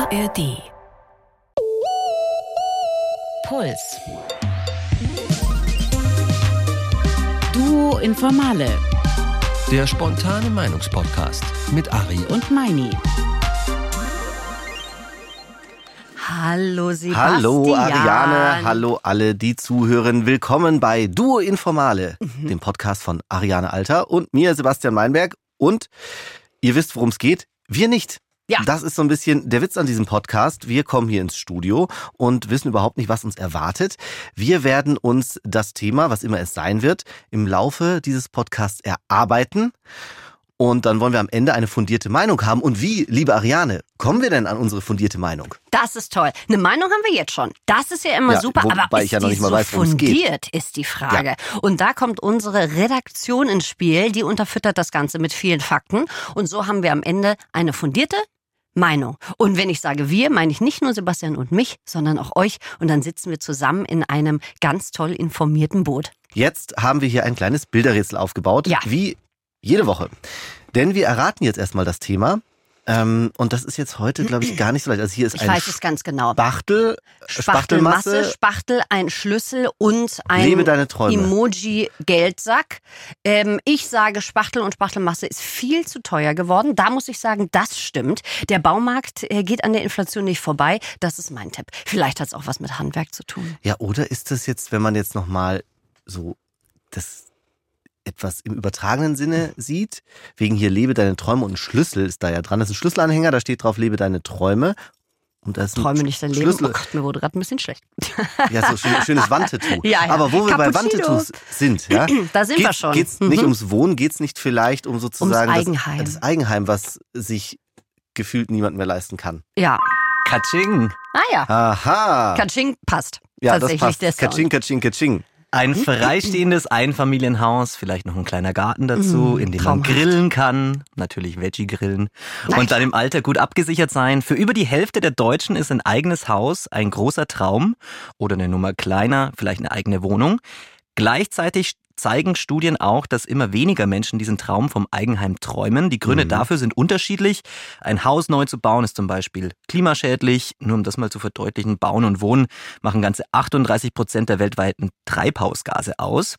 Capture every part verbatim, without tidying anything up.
A R D. Puls. Duo Informale. Der spontane Meinungspodcast mit Ari Und Meini. Hallo Sebastian. Hallo Ariane, hallo alle, die zuhören. Willkommen bei Duo Informale, mhm. dem Podcast von Ariane Alter und mir, Sebastian Meinberg. Und ihr wisst, worum es geht. Wir nicht. Ja. Das ist so ein bisschen der Witz an diesem Podcast. Wir kommen hier ins Studio und wissen überhaupt nicht, was uns erwartet. Wir werden uns das Thema, was immer es sein wird, im Laufe dieses Podcasts erarbeiten. Und dann wollen wir am Ende eine fundierte Meinung haben. Und wie, liebe Ariane, kommen wir denn an unsere fundierte Meinung? Das ist toll. Eine Meinung haben wir jetzt schon. Das ist ja immer ja, super. wobei aber ich ist ja noch die nicht mal so weiß, worum es geht. fundiert, ist die Frage. Ja. Und da kommt unsere Redaktion ins Spiel. Die unterfüttert das Ganze mit vielen Fakten. Und so haben wir am Ende eine fundierte Meinung. Und wenn ich sage wir, meine ich nicht nur Sebastian und mich, sondern auch euch. Und dann sitzen wir zusammen in einem ganz toll informierten Boot. Jetzt haben wir hier ein kleines Bilderrätsel aufgebaut. Ja. Wie jede Woche. Denn wir erraten jetzt erstmal das Thema. Ähm, und das ist jetzt heute, glaube ich, gar nicht so leicht. Also hier ist Ich ein weiß es ganz genau. Spachtel, Spachtelmasse, Spachtelmasse, Spachtel, ein Schlüssel und ein Lebe deine Träume. Emoji-Geldsack. Ähm, ich sage, Spachtel und Spachtelmasse ist viel zu teuer geworden. Da muss ich sagen, das stimmt. Der Baumarkt äh, geht an der Inflation nicht vorbei. Das ist mein Tipp. Vielleicht hat es auch was mit Handwerk zu tun. Ja, oder ist das jetzt, wenn man jetzt nochmal so das etwas im übertragenen Sinne sieht, wegen hier Lebe deine Träume und ein Schlüssel ist da ja dran. Das ist ein Schlüsselanhänger, da steht drauf Lebe deine Träume. Und da ist ein Träume nicht dein Leben. Schlüssel. Oh Gott, mir wurde gerade ein bisschen schlecht. Ja, so schön, schönes Wandtattoo. Ja, ja. Aber wo wir bei Cappuccino. Wandtattoos sind, ja, Da sind geht, wir schon. Geht's Mhm. nicht ums Wohnen, geht's nicht vielleicht um sozusagen Ums Eigenheim. Das, das Eigenheim, was sich gefühlt niemand mehr leisten kann. Ja. Katsching. Ah ja. Aha. Katsching passt. Ja, das Tatsächlich passt. der Sound. Katsching, katsching, katsching. Ein freistehendes Einfamilienhaus, vielleicht noch ein kleiner Garten dazu, Mm, in dem man traumhaft. grillen kann, natürlich Veggie-Grillen und dann im Alter gut abgesichert sein. Für über die Hälfte der Deutschen ist ein eigenes Haus ein großer Traum oder eine Nummer kleiner, vielleicht eine eigene Wohnung. Gleichzeitig zeigen Studien auch, dass immer weniger Menschen diesen Traum vom Eigenheim träumen. Die Gründe Mhm. dafür sind unterschiedlich. Ein Haus neu zu bauen ist zum Beispiel klimaschädlich. Nur um das mal zu verdeutlichen, Bauen und Wohnen machen ganze achtunddreißig Prozent der weltweiten Treibhausgase aus.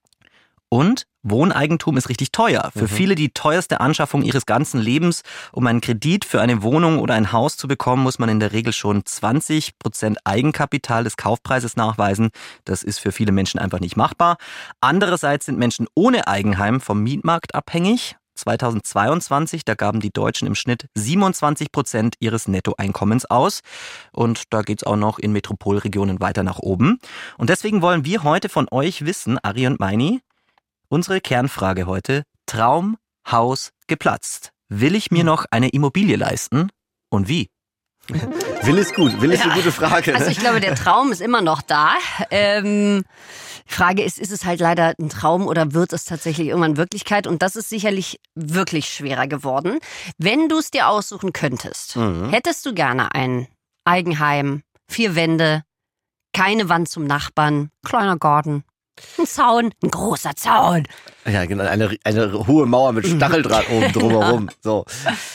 Und Wohneigentum ist richtig teuer. Für Mhm. viele die teuerste Anschaffung ihres ganzen Lebens. Um einen Kredit für eine Wohnung oder ein Haus zu bekommen, muss man in der Regel schon zwanzig Prozent Eigenkapital des Kaufpreises nachweisen. Das ist für viele Menschen einfach nicht machbar. Andererseits sind Menschen ohne Eigenheim vom Mietmarkt abhängig. zweitausendzweiundzwanzig, da gaben die Deutschen im Schnitt siebenundzwanzig Prozent ihres Nettoeinkommens aus. Und da geht's auch noch in Metropolregionen weiter nach oben. Und deswegen wollen wir heute von euch wissen, Ari und Meini, unsere Kernfrage heute: Traum, Haus, geplatzt. Will ich mir noch eine Immobilie leisten? Und wie? Will ist gut, will ist Ja. eine gute Frage. Also ich glaube, der Traum ist immer noch da. Ähm, die Frage ist, ist es halt leider ein Traum oder wird es tatsächlich irgendwann Wirklichkeit? Und das ist sicherlich wirklich schwerer geworden. Wenn du es dir aussuchen könntest, Mhm. hättest du gerne ein Eigenheim, vier Wände, keine Wand zum Nachbarn, kleiner Garten, ein Zaun, ein großer Zaun. Ja, genau, eine, eine hohe Mauer mit Stacheldraht oben drumherum. So.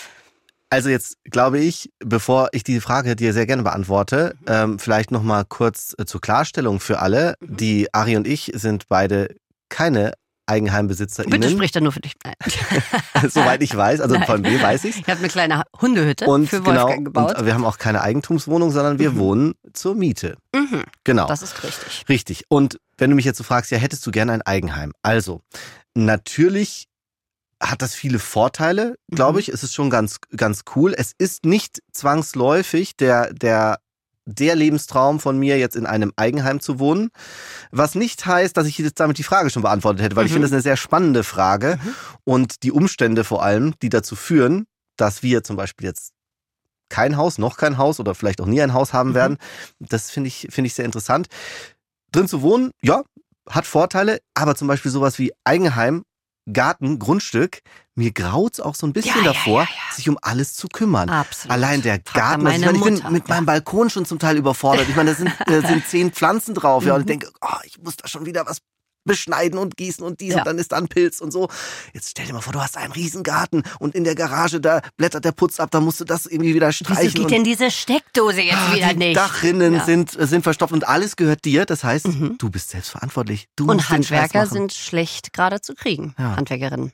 Also jetzt glaube ich, bevor ich die Frage dir sehr gerne beantworte, ähm, vielleicht nochmal kurz äh, zur Klarstellung für alle. Die Ari und ich sind beide keine EigenheimbesitzerInnen. Bitte sprich da nur für dich. Nein. Soweit ich weiß, also Nein. von mir weiß ich's. Ich habe eine kleine Hundehütte Und für genau, Wolfgang gebaut. und wir haben auch keine Eigentumswohnung, sondern wir Mhm. wohnen zur Miete. Mhm, Genau. das ist richtig. Richtig. Und wenn du mich jetzt so fragst, ja, hättest du gerne ein Eigenheim? Also, natürlich hat das viele Vorteile, glaube Mhm. ich. Es ist schon ganz, ganz cool. Es ist nicht zwangsläufig der, der, der Lebenstraum von mir, jetzt in einem Eigenheim zu wohnen. Was nicht heißt, dass ich jetzt damit die Frage schon beantwortet hätte, weil ich Mhm. finde das eine sehr spannende Frage. Mhm. Und die Umstände vor allem, die dazu führen, dass wir zum Beispiel jetzt kein Haus, noch kein Haus oder vielleicht auch nie ein Haus haben Mhm. werden, das finde ich, finde ich sehr interessant. Drin zu wohnen, ja, hat Vorteile, aber zum Beispiel sowas wie Eigenheim, Garten, Grundstück, mir graut's auch so ein bisschen Ja, ja, davor, ja, ja. sich um alles zu kümmern. Absolut. Allein der Frag mal Garten, also ich, meine meine, ich bin Mutter. mit meinem Balkon schon zum Teil überfordert. Ich meine, da sind, äh, sind zehn Pflanzen drauf, ja, und ich denke, oh, ich muss da schon wieder was beschneiden und gießen und dies Ja. und dann ist da ein Pilz und so. Jetzt stell dir mal vor, du hast einen Riesengarten und in der Garage, da blättert der Putz ab, da musst du das irgendwie wieder streichen. Wieso geht denn diese Steckdose jetzt Ah, wieder die nicht? Dachrinnen Ja. sind, sind verstopft und alles gehört dir. Das heißt, Mhm. du bist selbstverantwortlich. Du musst Und den Scheiß Handwerker machen. sind schlecht gerade zu kriegen, Ja. Handwerkerinnen.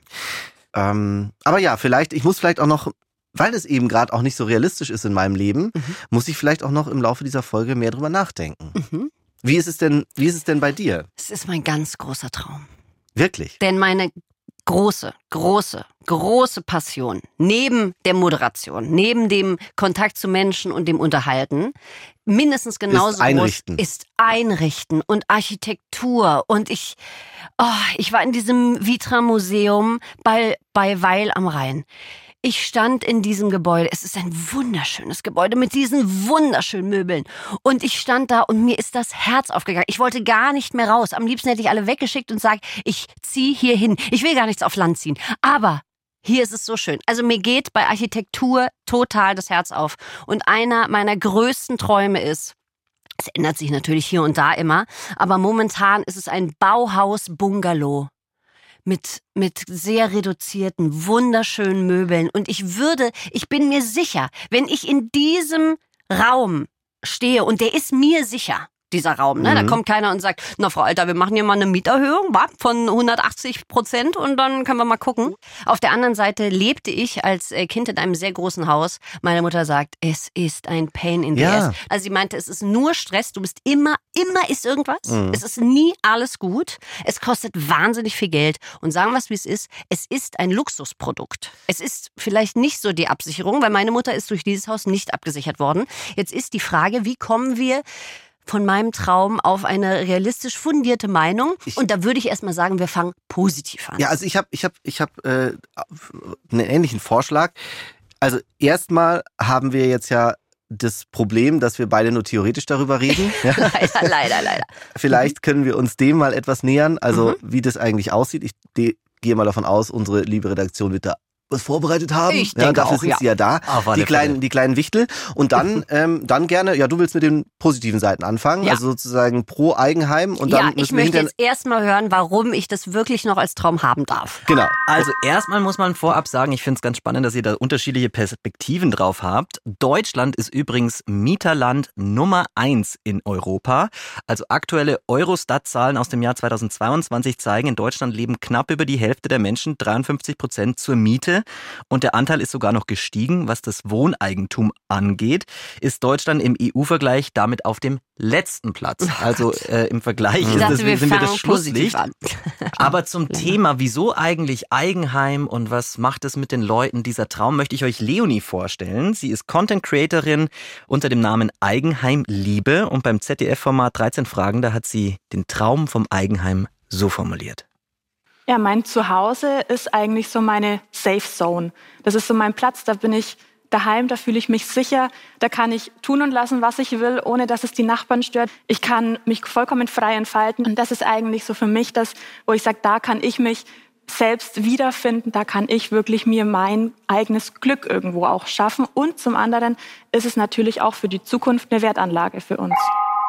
Ähm, aber ja, vielleicht, ich muss vielleicht auch noch, weil es eben gerade auch nicht so realistisch ist in meinem Leben, Mhm. muss ich vielleicht auch noch im Laufe dieser Folge mehr drüber nachdenken. Mhm. Wie ist es denn, wie ist es denn bei dir? Es ist mein ganz großer Traum. Wirklich? Denn meine große, große, große Passion neben der Moderation, neben dem Kontakt zu Menschen und dem Unterhalten, mindestens genauso Einrichten. groß ist Einrichten und Architektur. Und ich, oh, ich war in diesem Vitra-Museum bei, bei Weil am Rhein. Ich stand in diesem Gebäude. Es ist ein wunderschönes Gebäude mit diesen wunderschönen Möbeln. Und ich stand da und mir ist das Herz aufgegangen. Ich wollte gar nicht mehr raus. Am liebsten hätte ich alle weggeschickt und gesagt, ich ziehe hier hin. Ich will gar nichts auf Land ziehen. Aber hier ist es so schön. Also mir geht bei Architektur total das Herz auf. Und einer meiner größten Träume ist, es ändert sich natürlich hier und da immer, aber momentan ist es ein Bauhaus-Bungalow. Mit, mit sehr reduzierten, wunderschönen Möbeln. Und ich würde, ich bin mir sicher, wenn ich in diesem Raum stehe, und der ist mir sicher, dieser Raum, ne? Mhm. Da kommt keiner und sagt, na Frau Alter, wir machen hier mal eine Mieterhöhung wa? Von hundertachtzig Prozent und dann können wir mal gucken. Auf der anderen Seite lebte ich als äh, Kind in einem sehr großen Haus. Meine Mutter sagt, es ist ein Pain in the Ja. ass. Also sie meinte, es ist nur Stress, du bist immer, immer ist irgendwas. Mhm. Es ist nie alles gut. Es kostet wahnsinnig viel Geld. Und sagen wir es, wie es ist, es ist ein Luxusprodukt. Es ist vielleicht nicht so die Absicherung, weil meine Mutter ist durch dieses Haus nicht abgesichert worden. Jetzt ist die Frage, wie kommen wir von meinem Traum auf eine realistisch fundierte Meinung? Ich- Und da würde ich erstmal sagen, wir fangen positiv an. Ja, also ich habe ich hab, ich hab, äh, einen ähnlichen Vorschlag. Also erstmal haben wir jetzt ja das Problem, dass wir beide nur theoretisch darüber reden. Ja? Leider, leider, leider. Vielleicht können wir uns dem mal etwas nähern, also Mhm. wie das eigentlich aussieht. Ich de- gehe mal davon aus, unsere liebe Redaktion wird da was vorbereitet haben. Ich ja, denke dafür auch, sind ja. sie ja da. Auf alle Die kleinen, Fälle. die kleinen Wichtel. Und dann, ähm, dann gerne, ja, du willst mit den positiven Seiten anfangen, Ja. also sozusagen pro Eigenheim und dann Ja, ich müssen wir möchte hinterher. jetzt erstmal hören, warum ich das wirklich noch als Traum haben darf. Genau. Also erstmal muss man vorab sagen, ich finde es ganz spannend, dass ihr da unterschiedliche Perspektiven drauf habt. Deutschland ist übrigens Mieterland Nummer eins in Europa. Also aktuelle Eurostat-Zahlen aus dem Jahr zweitausendzweiundzwanzig zeigen, in Deutschland leben knapp über die Hälfte der Menschen, dreiundfünfzig Prozent zur Miete. Und der Anteil ist sogar noch gestiegen, was das Wohneigentum angeht. Ist Deutschland im E U-Vergleich damit auf dem letzten Platz. Also äh, im Vergleich Ich ist dachte, das, wir sind wir das fangen positiv Schlusslicht. an. Aber zum Thema, wieso eigentlich Eigenheim und was macht es mit den Leuten, dieser Traum, möchte ich euch Leonie vorstellen. Sie ist Content Creatorin unter dem Namen Eigenheim Liebe und beim Z D F-Format dreizehn Fragen, da hat sie den Traum vom Eigenheim so formuliert. Ja, mein Zuhause ist eigentlich so meine Safe Zone. Das ist so mein Platz, da bin ich daheim, da fühle ich mich sicher. Da kann ich tun und lassen, was ich will, ohne dass es die Nachbarn stört. Ich kann mich vollkommen frei entfalten. Und das ist eigentlich so für mich das, wo ich sage, da kann ich mich selbst wiederfinden. Da kann ich wirklich mir mein eigenes Glück irgendwo auch schaffen. Und zum anderen ist es natürlich auch für die Zukunft eine Wertanlage für uns.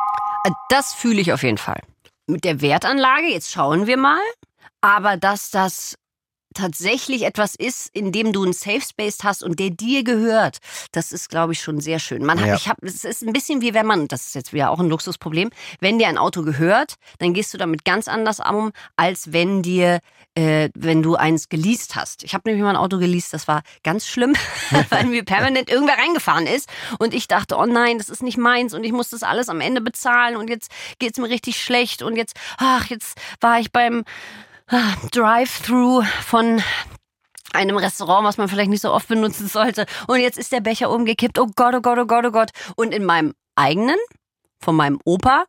Das fühle ich auf jeden Fall. Mit der Wertanlage, jetzt schauen wir mal. Aber dass das tatsächlich etwas ist, in dem du einen Safe Space hast und der dir gehört, das ist, glaube ich, schon sehr schön. Man hat, Ja. ich hab, es ist ein bisschen wie wenn man, das ist jetzt wieder auch ein Luxusproblem, wenn dir ein Auto gehört, dann gehst du damit ganz anders um, als wenn dir, äh, wenn du eins geleast hast. Ich habe nämlich mal ein Auto geleast, das war ganz schlimm, weil mir permanent irgendwer reingefahren ist und ich dachte, oh nein, das ist nicht meins und ich muss das alles am Ende bezahlen und jetzt geht's mir richtig schlecht und jetzt, ach, jetzt war ich beim Drive-Thru von einem Restaurant, was man vielleicht nicht so oft benutzen sollte. Und jetzt ist der Becher umgekippt. Oh Gott, oh Gott, oh Gott, oh Gott. Und in meinem eigenen, von meinem Opa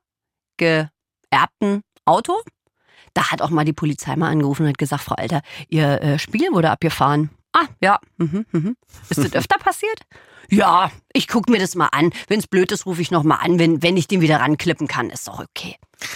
geerbten Auto, da hat auch mal die Polizei mal angerufen und hat gesagt, Frau Alter, Ihr äh, Spiegel wurde abgefahren. Ah, ja. Mhm, mhm. Ist das öfter passiert? Ja, ich guck mir das mal an. Wenn es blöd ist, rufe ich noch mal an. Wenn, wenn ich den wieder ranklippen kann, ist doch okay.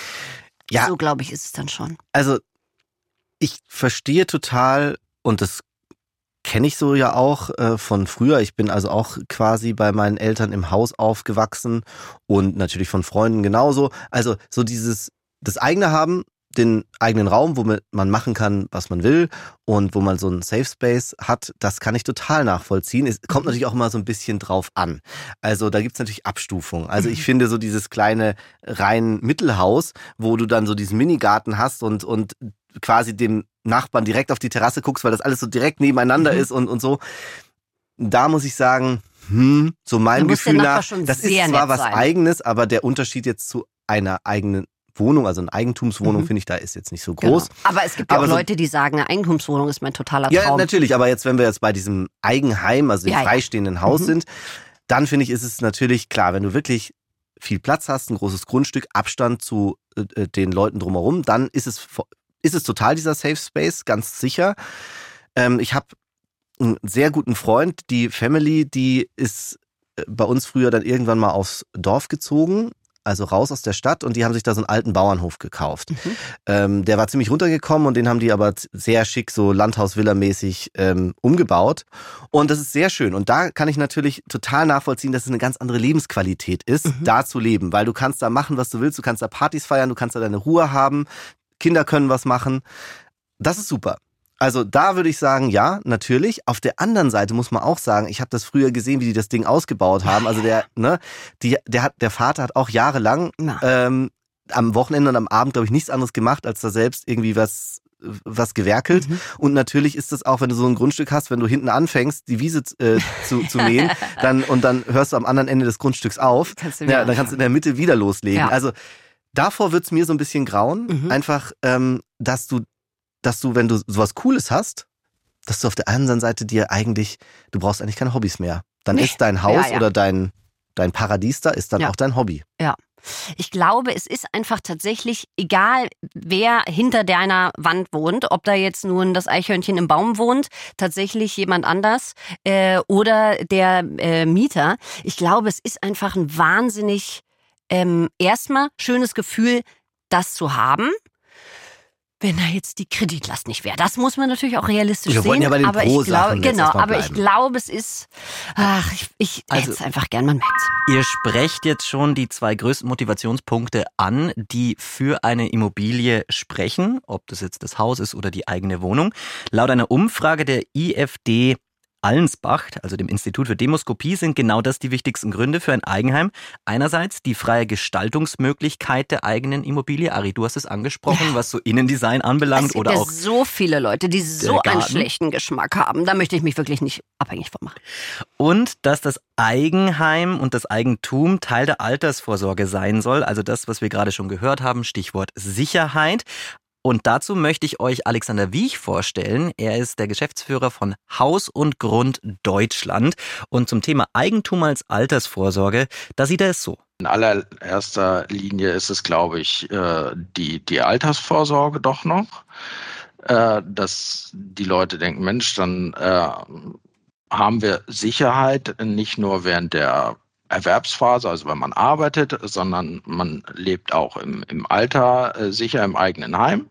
Ja. So, glaube ich, ist es dann schon. Also ich verstehe total, und das kenne ich so ja auch äh, von früher. Ich bin also auch quasi bei meinen Eltern im Haus aufgewachsen und natürlich von Freunden genauso. Also so dieses, das eigene haben, den eigenen Raum, wo man machen kann, was man will und wo man so einen Safe Space hat, das kann ich total nachvollziehen. Es kommt natürlich auch immer so ein bisschen drauf an. Also da gibt's natürlich Abstufungen. Also ich finde so dieses kleine rein Mittelhaus, wo du dann so diesen Minigarten hast und und quasi dem Nachbarn direkt auf die Terrasse guckst, weil das alles so direkt nebeneinander mhm. ist und und so. Da muss ich sagen, hm, so mein Gefühl nach, das ist zwar was sein. Eigenes, aber der Unterschied jetzt zu einer eigenen Wohnung, also eine Eigentumswohnung, mhm. finde ich, da ist jetzt nicht so groß. Genau. Aber es gibt ja aber auch so, Leute, die sagen, eine Eigentumswohnung ist mein totaler Traum. Ja, natürlich, aber jetzt, wenn wir jetzt bei diesem Eigenheim, also dem ja, freistehenden ja. Haus mhm. sind, dann finde ich, ist es natürlich klar, wenn du wirklich viel Platz hast, ein großes Grundstück, Abstand zu äh, den Leuten drumherum, dann ist es, ist es total dieser Safe Space, ganz sicher. Ähm, ich habe einen sehr guten Freund, die Family, die ist bei uns früher dann irgendwann mal aufs Dorf gezogen, also raus aus der Stadt, und die haben sich da so einen alten Bauernhof gekauft. Mhm. Ähm, der war ziemlich runtergekommen und den haben die aber sehr schick, so Landhaus-Villa-mäßig ähm, umgebaut. Und das ist sehr schön. Und da kann ich natürlich total nachvollziehen, dass es eine ganz andere Lebensqualität ist, mhm. da zu leben. Weil du kannst da machen, was du willst, du kannst da Partys feiern, du kannst da deine Ruhe haben, Kinder können was machen. Das ist super. Also da würde ich sagen, ja, natürlich. Auf der anderen Seite muss man auch sagen, ich habe das früher gesehen, wie die das Ding ausgebaut haben. Also der, ne, die, der hat, der Vater hat auch jahrelang ähm, am Wochenende und am Abend, glaube ich, nichts anderes gemacht, als da selbst irgendwie was was gewerkelt. Mhm. Und natürlich ist das auch, wenn du so ein Grundstück hast, wenn du hinten anfängst, die Wiese äh, zu, zu mähen, dann und dann hörst du am anderen Ende des Grundstücks auf, ja, dann kannst du in der Mitte wieder loslegen. Ja. Also davor wird's mir so ein bisschen grauen, mhm. einfach, ähm, dass du dass du, wenn du sowas Cooles hast, dass du auf der anderen Seite dir eigentlich, du brauchst eigentlich keine Hobbys mehr. Dann nee. ist dein Haus ja, ja. oder dein, dein Paradies da, ist dann ja. auch dein Hobby. Ja. Ich glaube, es ist einfach tatsächlich egal, wer hinter deiner Wand wohnt, ob da jetzt nun das Eichhörnchen im Baum wohnt, tatsächlich jemand anders äh, oder der äh, Mieter. Ich glaube, es ist einfach ein wahnsinnig ähm, erstmal schönes Gefühl, das zu haben. Wenn da jetzt die Kreditlast nicht wäre. Das muss man natürlich auch realistisch Wir sehen. Ja bei den aber ich glaube, genau, aber ich glaube, es ist, ach, ich, ich also, hätte es einfach gern, man merkt's. Ihr sprecht jetzt schon die zwei größten Motivationspunkte an, die für eine Immobilie sprechen, ob das jetzt das Haus ist oder die eigene Wohnung. Laut einer Umfrage der I F D Allensbach, also dem Institut für Demoskopie, sind genau das die wichtigsten Gründe für ein Eigenheim. Einerseits die freie Gestaltungsmöglichkeit der eigenen Immobilie. Ari, du hast es angesprochen, ja. was so Innendesign anbelangt. Es gibt oder ja auch so viele Leute, die so einen schlechten Geschmack haben. Da möchte ich mich wirklich nicht abhängig von machen. Und dass das Eigenheim und das Eigentum Teil der Altersvorsorge sein soll. Also das, was wir gerade schon gehört haben, Stichwort Sicherheit. Und dazu möchte ich euch Alexander Wiech vorstellen. Er ist der Geschäftsführer von Haus und Grund Deutschland. Und zum Thema Eigentum als Altersvorsorge, da sieht er es so. In allererster Linie ist es, glaube ich, die, die Altersvorsorge doch noch. Dass die Leute denken, Mensch, dann haben wir Sicherheit nicht nur während der Erwerbsphase, also wenn man arbeitet, sondern man lebt auch im, im Alter äh, sicher im eigenen Heim.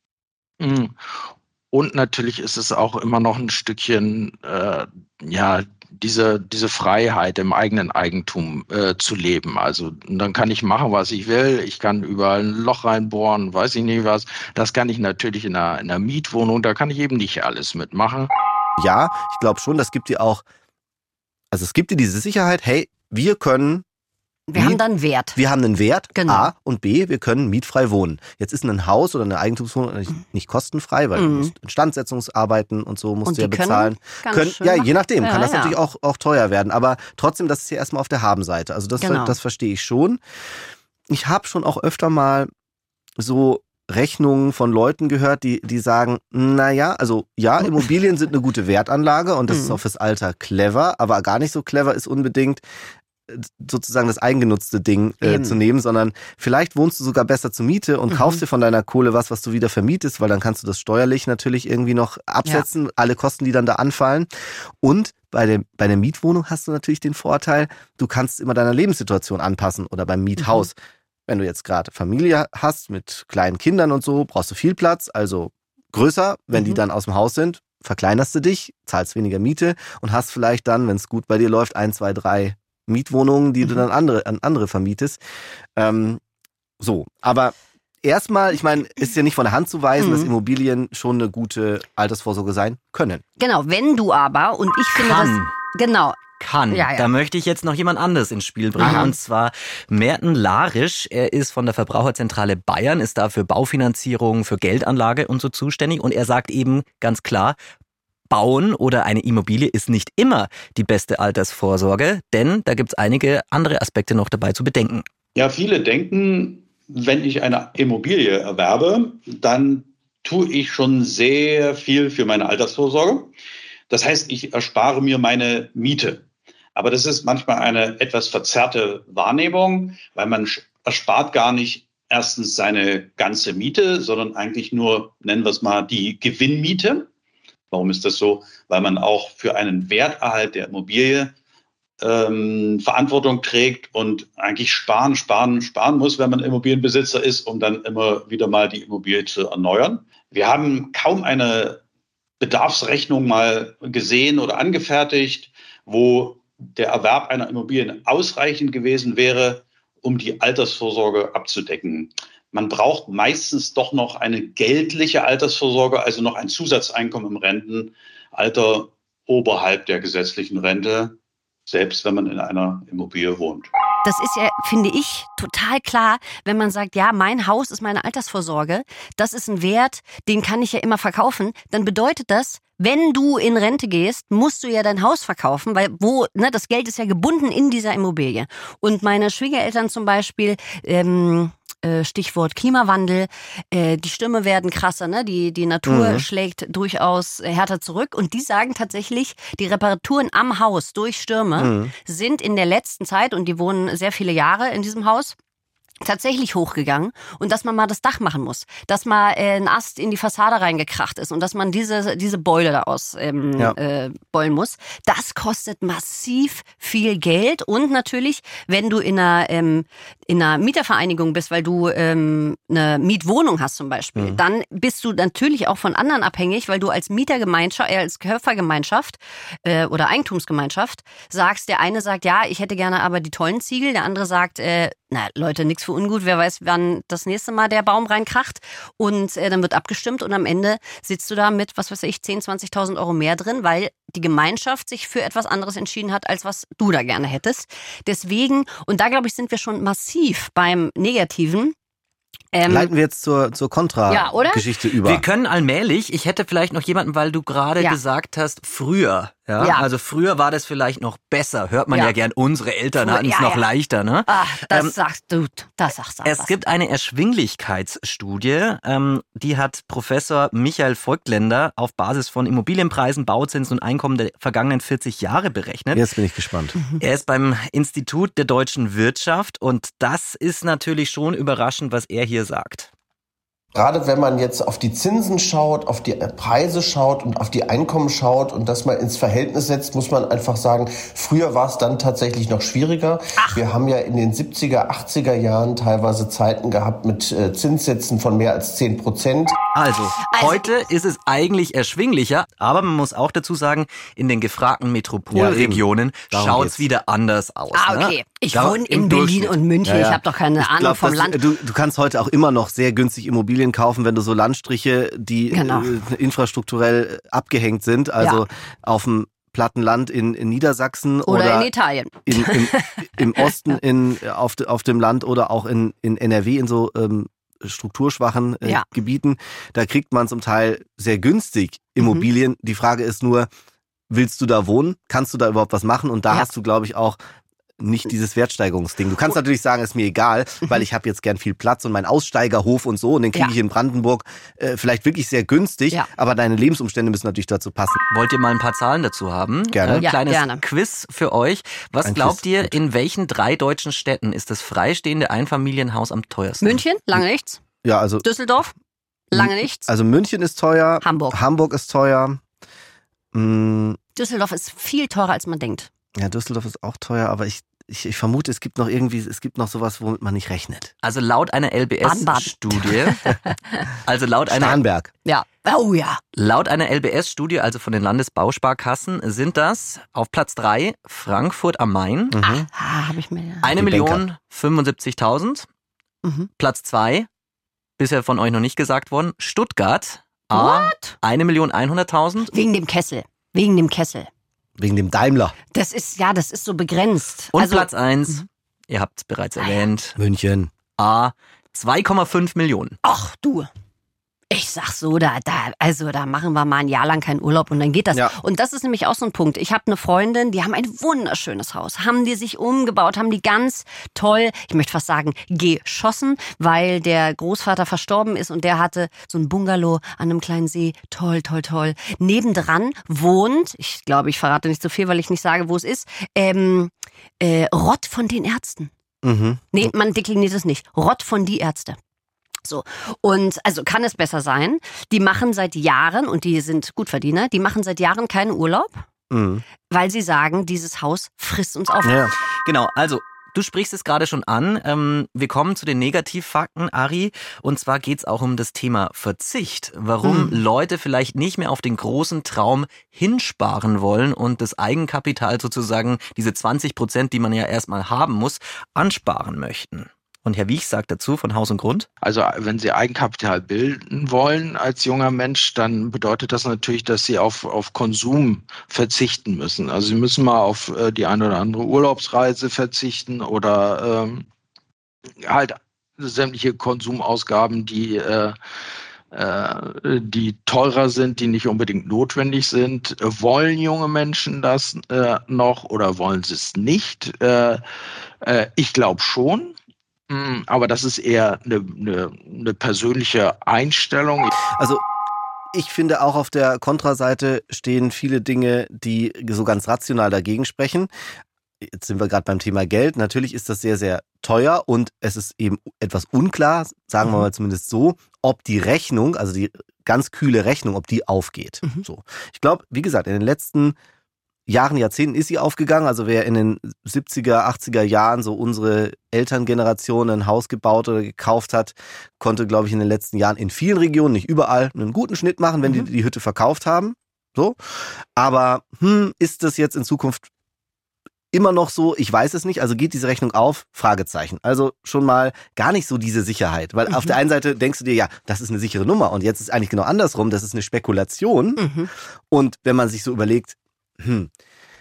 Und natürlich ist es auch immer noch ein Stückchen, äh, ja, diese, diese Freiheit im eigenen Eigentum äh, zu leben. Also dann kann ich machen, was ich will. Ich kann überall ein Loch reinbohren, weiß ich nicht was. Das kann ich natürlich in einer, in einer Mietwohnung, da kann ich eben nicht alles mitmachen. Ja, ich glaube schon, das gibt dir auch, also es gibt dir diese Sicherheit, hey, wir können... Wir Miet, haben dann Wert. Wir haben einen Wert, genau. A, und B, wir können mietfrei wohnen. Jetzt ist ein Haus oder eine Eigentumswohnung nicht, nicht kostenfrei, weil mhm. du musst Instandsetzungsarbeiten und so musst und du ja bezahlen. Können, können, ja, je nachdem, ja, kann das ja. natürlich auch, auch teuer werden. Aber trotzdem, das ist ja erstmal auf der Habenseite. Also das, genau. das verstehe ich schon. Ich habe schon auch öfter mal so Rechnungen von Leuten gehört, die, die sagen, naja, also ja, Immobilien sind eine gute Wertanlage und das mhm. ist auch fürs Alter clever, aber gar nicht so clever ist unbedingt sozusagen das eigengenutzte Ding äh, zu nehmen, sondern vielleicht wohnst du sogar besser zur Miete und mhm. kaufst dir von deiner Kohle was, was du wieder vermietest, weil dann kannst du das steuerlich natürlich irgendwie noch absetzen, ja. alle Kosten, die dann da anfallen. Und bei der, bei der Mietwohnung hast du natürlich den Vorteil, du kannst immer deiner Lebenssituation anpassen oder beim Miethaus. Mhm. Wenn du jetzt gerade Familie hast mit kleinen Kindern und so, brauchst du viel Platz, also größer. Wenn mhm. die dann aus dem Haus sind, verkleinerst du dich, zahlst weniger Miete und hast vielleicht dann, wenn es gut bei dir läuft, ein, zwei, drei Mietwohnungen, die mhm. du dann andere, an andere vermietest. Ähm, so, aber erstmal, ich meine, ist ja nicht von der Hand zu weisen, Mhm. dass Immobilien schon eine gute Altersvorsorge sein können. Genau, wenn du aber, und ich finde Kann. das, genau, Kann. Ja, ja. Da möchte ich jetzt noch jemand anderes ins Spiel bringen. Aha. Und zwar Merten Larisch. Er ist von der Verbraucherzentrale Bayern, ist da für Baufinanzierung, für Geldanlage und so zuständig. Und er sagt eben ganz klar, Bauen oder eine Immobilie ist nicht immer die beste Altersvorsorge, denn da gibt es einige andere Aspekte noch dabei zu bedenken. Ja, viele denken, wenn ich eine Immobilie erwerbe, dann tue ich schon sehr viel für meine Altersvorsorge. Das heißt, ich erspare mir meine Miete. Aber das ist manchmal eine etwas verzerrte Wahrnehmung, weil man erspart gar nicht erstens seine ganze Miete, sondern eigentlich nur, nennen wir es mal, die Gewinnmiete. Warum ist das so? Weil man auch für einen Werterhalt der Immobilie ähm, Verantwortung trägt und eigentlich sparen, sparen, sparen muss, wenn man Immobilienbesitzer ist, um dann immer wieder mal die Immobilie zu erneuern. Wir haben kaum eine Bedarfsrechnung mal gesehen oder angefertigt, wo der Erwerb einer Immobilie ausreichend gewesen wäre, um die Altersvorsorge abzudecken. Man braucht meistens doch noch eine geldliche Altersvorsorge, also noch ein Zusatzeinkommen im Rentenalter oberhalb der gesetzlichen Rente, selbst wenn man in einer Immobilie wohnt. Das ist ja, finde ich, total klar, wenn man sagt, ja, mein Haus ist meine Altersvorsorge, das ist ein Wert, den kann ich ja immer verkaufen, dann bedeutet das, wenn du in Rente gehst, musst du ja dein Haus verkaufen, weil wo, ne, das Geld ist ja gebunden in dieser Immobilie. Und meine Schwiegereltern zum Beispiel, ähm, Stichwort Klimawandel, die Stürme werden krasser, ne? die, die Natur mhm. schlägt durchaus härter zurück und die sagen tatsächlich, die Reparaturen am Haus durch Stürme mhm. sind in der letzten Zeit, und die wohnen sehr viele Jahre in diesem Haus, tatsächlich hochgegangen und dass man mal das Dach machen muss, dass mal äh, ein Ast in die Fassade reingekracht ist und dass man diese diese Beule da aus ähm, ja. äh, beulen muss. Das kostet massiv viel Geld und natürlich, wenn du in einer ähm, in einer Mietervereinigung bist, weil du ähm, eine Mietwohnung hast zum Beispiel, mhm. dann bist du natürlich auch von anderen abhängig, weil du als Mietergemeinschaft, äh, als Käufergemeinschaft äh, oder Eigentumsgemeinschaft sagst, der eine sagt, ja, ich hätte gerne aber die tollen Ziegel, der andere sagt, äh, na Leute, nichts für ungut, wer weiß, wann das nächste Mal der Baum reinkracht und äh, dann wird abgestimmt und am Ende sitzt du da mit, was weiß ich, zehntausend, zwanzigtausend Euro mehr drin, weil die Gemeinschaft sich für etwas anderes entschieden hat, als was du da gerne hättest. Deswegen, und da glaube ich, sind wir schon massiv beim Negativen. Ähm, Leiten wir jetzt zur, zur Kontra-Geschichte ja, über. Wir können allmählich, ich hätte vielleicht noch jemanden, weil du gerade ja. gesagt hast, früher. Ja? Ja. Also früher war das vielleicht noch besser. Hört man ja, ja gern, unsere Eltern hatten es ja, noch ja. leichter. Ne? Ach, das ähm, sagst du, das sagst du. Es was. gibt eine Erschwinglichkeitsstudie, ähm, die hat Professor Michael Voigtländer auf Basis von Immobilienpreisen, Bauzinsen und Einkommen der vergangenen vierzig Jahre berechnet. Jetzt bin ich gespannt. Er ist beim Institut der deutschen Wirtschaft und das ist natürlich schon überraschend, was er hier sagt. Gerade wenn man jetzt auf die Zinsen schaut, auf die Preise schaut und auf die Einkommen schaut und das mal ins Verhältnis setzt, muss man einfach sagen, früher war es dann tatsächlich noch schwieriger. Ach. Wir haben ja in den siebziger, achtziger Jahren teilweise Zeiten gehabt mit äh, Zinssätzen von mehr als zehn Prozent. Also, also, heute ist es eigentlich erschwinglicher, aber man muss auch dazu sagen, in den gefragten Metropolregionen ja, schaut es wieder anders aus. Ah, okay. Ne? Ich Da wohne in Berlin und München, ja, ja. ich habe doch keine ich Ahnung glaub, vom das, Land. Du, du kannst heute auch immer noch sehr günstig Immobilien kaufen, wenn du so Landstriche, die genau. äh, infrastrukturell abgehängt sind, also ja. auf dem platten Land in, in Niedersachsen oder, oder in Italien. In, im, im Osten in, auf, auf dem Land oder auch in, in N R W in so ähm, strukturschwachen äh, ja. Gebieten. Da kriegt man zum Teil sehr günstig Immobilien. Mhm. Die Frage ist nur, willst du da wohnen? Kannst du da überhaupt was machen? Und da ja. hast du, glaube ich, auch nicht dieses Wertsteigerungsding. Du kannst natürlich sagen, ist mir egal, weil ich habe jetzt gern viel Platz und meinen Aussteigerhof und so und den kriege ja. ich in Brandenburg äh, vielleicht wirklich sehr günstig, ja. aber deine Lebensumstände müssen natürlich dazu passen. Wollt ihr mal ein paar Zahlen dazu haben? Gerne. Ein ja, kleines gerne. Quiz für euch. Was ein glaubt Quiz. ihr, Gut. in welchen drei deutschen Städten ist das freistehende Einfamilienhaus am teuersten? München, lange nichts. Ja, also Düsseldorf, lange nichts. Also München ist teuer. Hamburg. Hamburg ist teuer. Mm. Düsseldorf ist viel teurer, als man denkt. Ja, Düsseldorf ist auch teuer, aber ich Ich, ich vermute, es gibt noch irgendwie, es gibt noch sowas, womit man nicht rechnet. Also laut einer L B S-Studie, also laut einer Starnberg. Ja. Oh ja. Laut einer L B S-Studie, also von den Landesbausparkassen, sind das auf Platz drei Frankfurt am Main. Mhm. Ah, habe ich mir. Eine Die Million Banker. fünfundsiebzigtausend. Mhm. Platz zwei bisher von euch noch nicht gesagt worden. Stuttgart, A, What? eine Million hunderttausend. Wegen dem Kessel. Wegen dem Kessel. Wegen dem Daimler. Das ist, ja, das ist so begrenzt. Und also, Platz eins, ihr habt es bereits erwähnt, München. A, zwei Komma fünf Millionen. Ach du, ich sag so, da, da, also da machen wir mal ein Jahr lang keinen Urlaub und dann geht das. Ja. Und das ist nämlich auch so ein Punkt. Ich habe eine Freundin, die haben ein wunderschönes Haus, haben die sich umgebaut, haben die ganz toll, ich möchte fast sagen, geschossen, weil der Großvater verstorben ist und der hatte so ein Bungalow an einem kleinen See. Toll, toll, toll. Nebendran wohnt, ich glaube, ich verrate nicht so viel, weil ich nicht sage, wo es ist, ähm, äh, Rott von den Ärzten. Mhm. Nee, man dekliniert es nicht. Rott von die Ärzte. So. Und also kann es besser sein. Die machen seit Jahren, und die sind Gutverdiener, die machen seit Jahren keinen Urlaub, Mhm. weil sie sagen, dieses Haus frisst uns auf. Ja. Genau, also du sprichst es gerade schon an. Ähm, wir kommen zu den Negativfakten, Ari. Und zwar geht's auch um das Thema Verzicht. Warum Mhm. Leute vielleicht nicht mehr auf den großen Traum hinsparen wollen und das Eigenkapital sozusagen, diese zwanzig Prozent, die man ja erstmal haben muss, ansparen möchten. Und Herr Wiech sagt dazu von Haus und Grund. Also wenn Sie Eigenkapital bilden wollen als junger Mensch, dann bedeutet das natürlich, dass Sie auf, auf Konsum verzichten müssen. Also Sie müssen mal auf äh, die eine oder andere Urlaubsreise verzichten oder ähm, halt sämtliche Konsumausgaben, die, äh, äh, die teurer sind, die nicht unbedingt notwendig sind. Wollen junge Menschen das äh, noch oder wollen sie es nicht? Äh, äh, ich glaube schon. Aber das ist eher eine, eine, eine persönliche Einstellung. Also ich finde auch auf der Kontraseite stehen viele Dinge, die so ganz rational dagegen sprechen. Jetzt sind wir gerade beim Thema Geld. Natürlich ist das sehr, sehr teuer und es ist eben etwas unklar, sagen wir mal zumindest so, ob die Rechnung, also die ganz kühle Rechnung, ob die aufgeht. Mhm. So. Ich glaube, wie gesagt, in den letzten Jahren, Jahrzehnten ist sie aufgegangen. Also wer in den siebziger, achtziger Jahren so unsere Elterngeneration ein Haus gebaut oder gekauft hat, konnte, glaube ich, in den letzten Jahren in vielen Regionen, nicht überall, einen guten Schnitt machen, wenn Mhm. die die Hütte verkauft haben. So. Aber hm, ist das jetzt in Zukunft immer noch so? Ich weiß es nicht. Also geht diese Rechnung auf? Fragezeichen. Also schon mal gar nicht so diese Sicherheit. Weil Mhm. auf der einen Seite denkst du dir, ja, das ist eine sichere Nummer. Und jetzt ist eigentlich genau andersrum. Das ist eine Spekulation. Mhm. Und wenn man sich so überlegt, hm,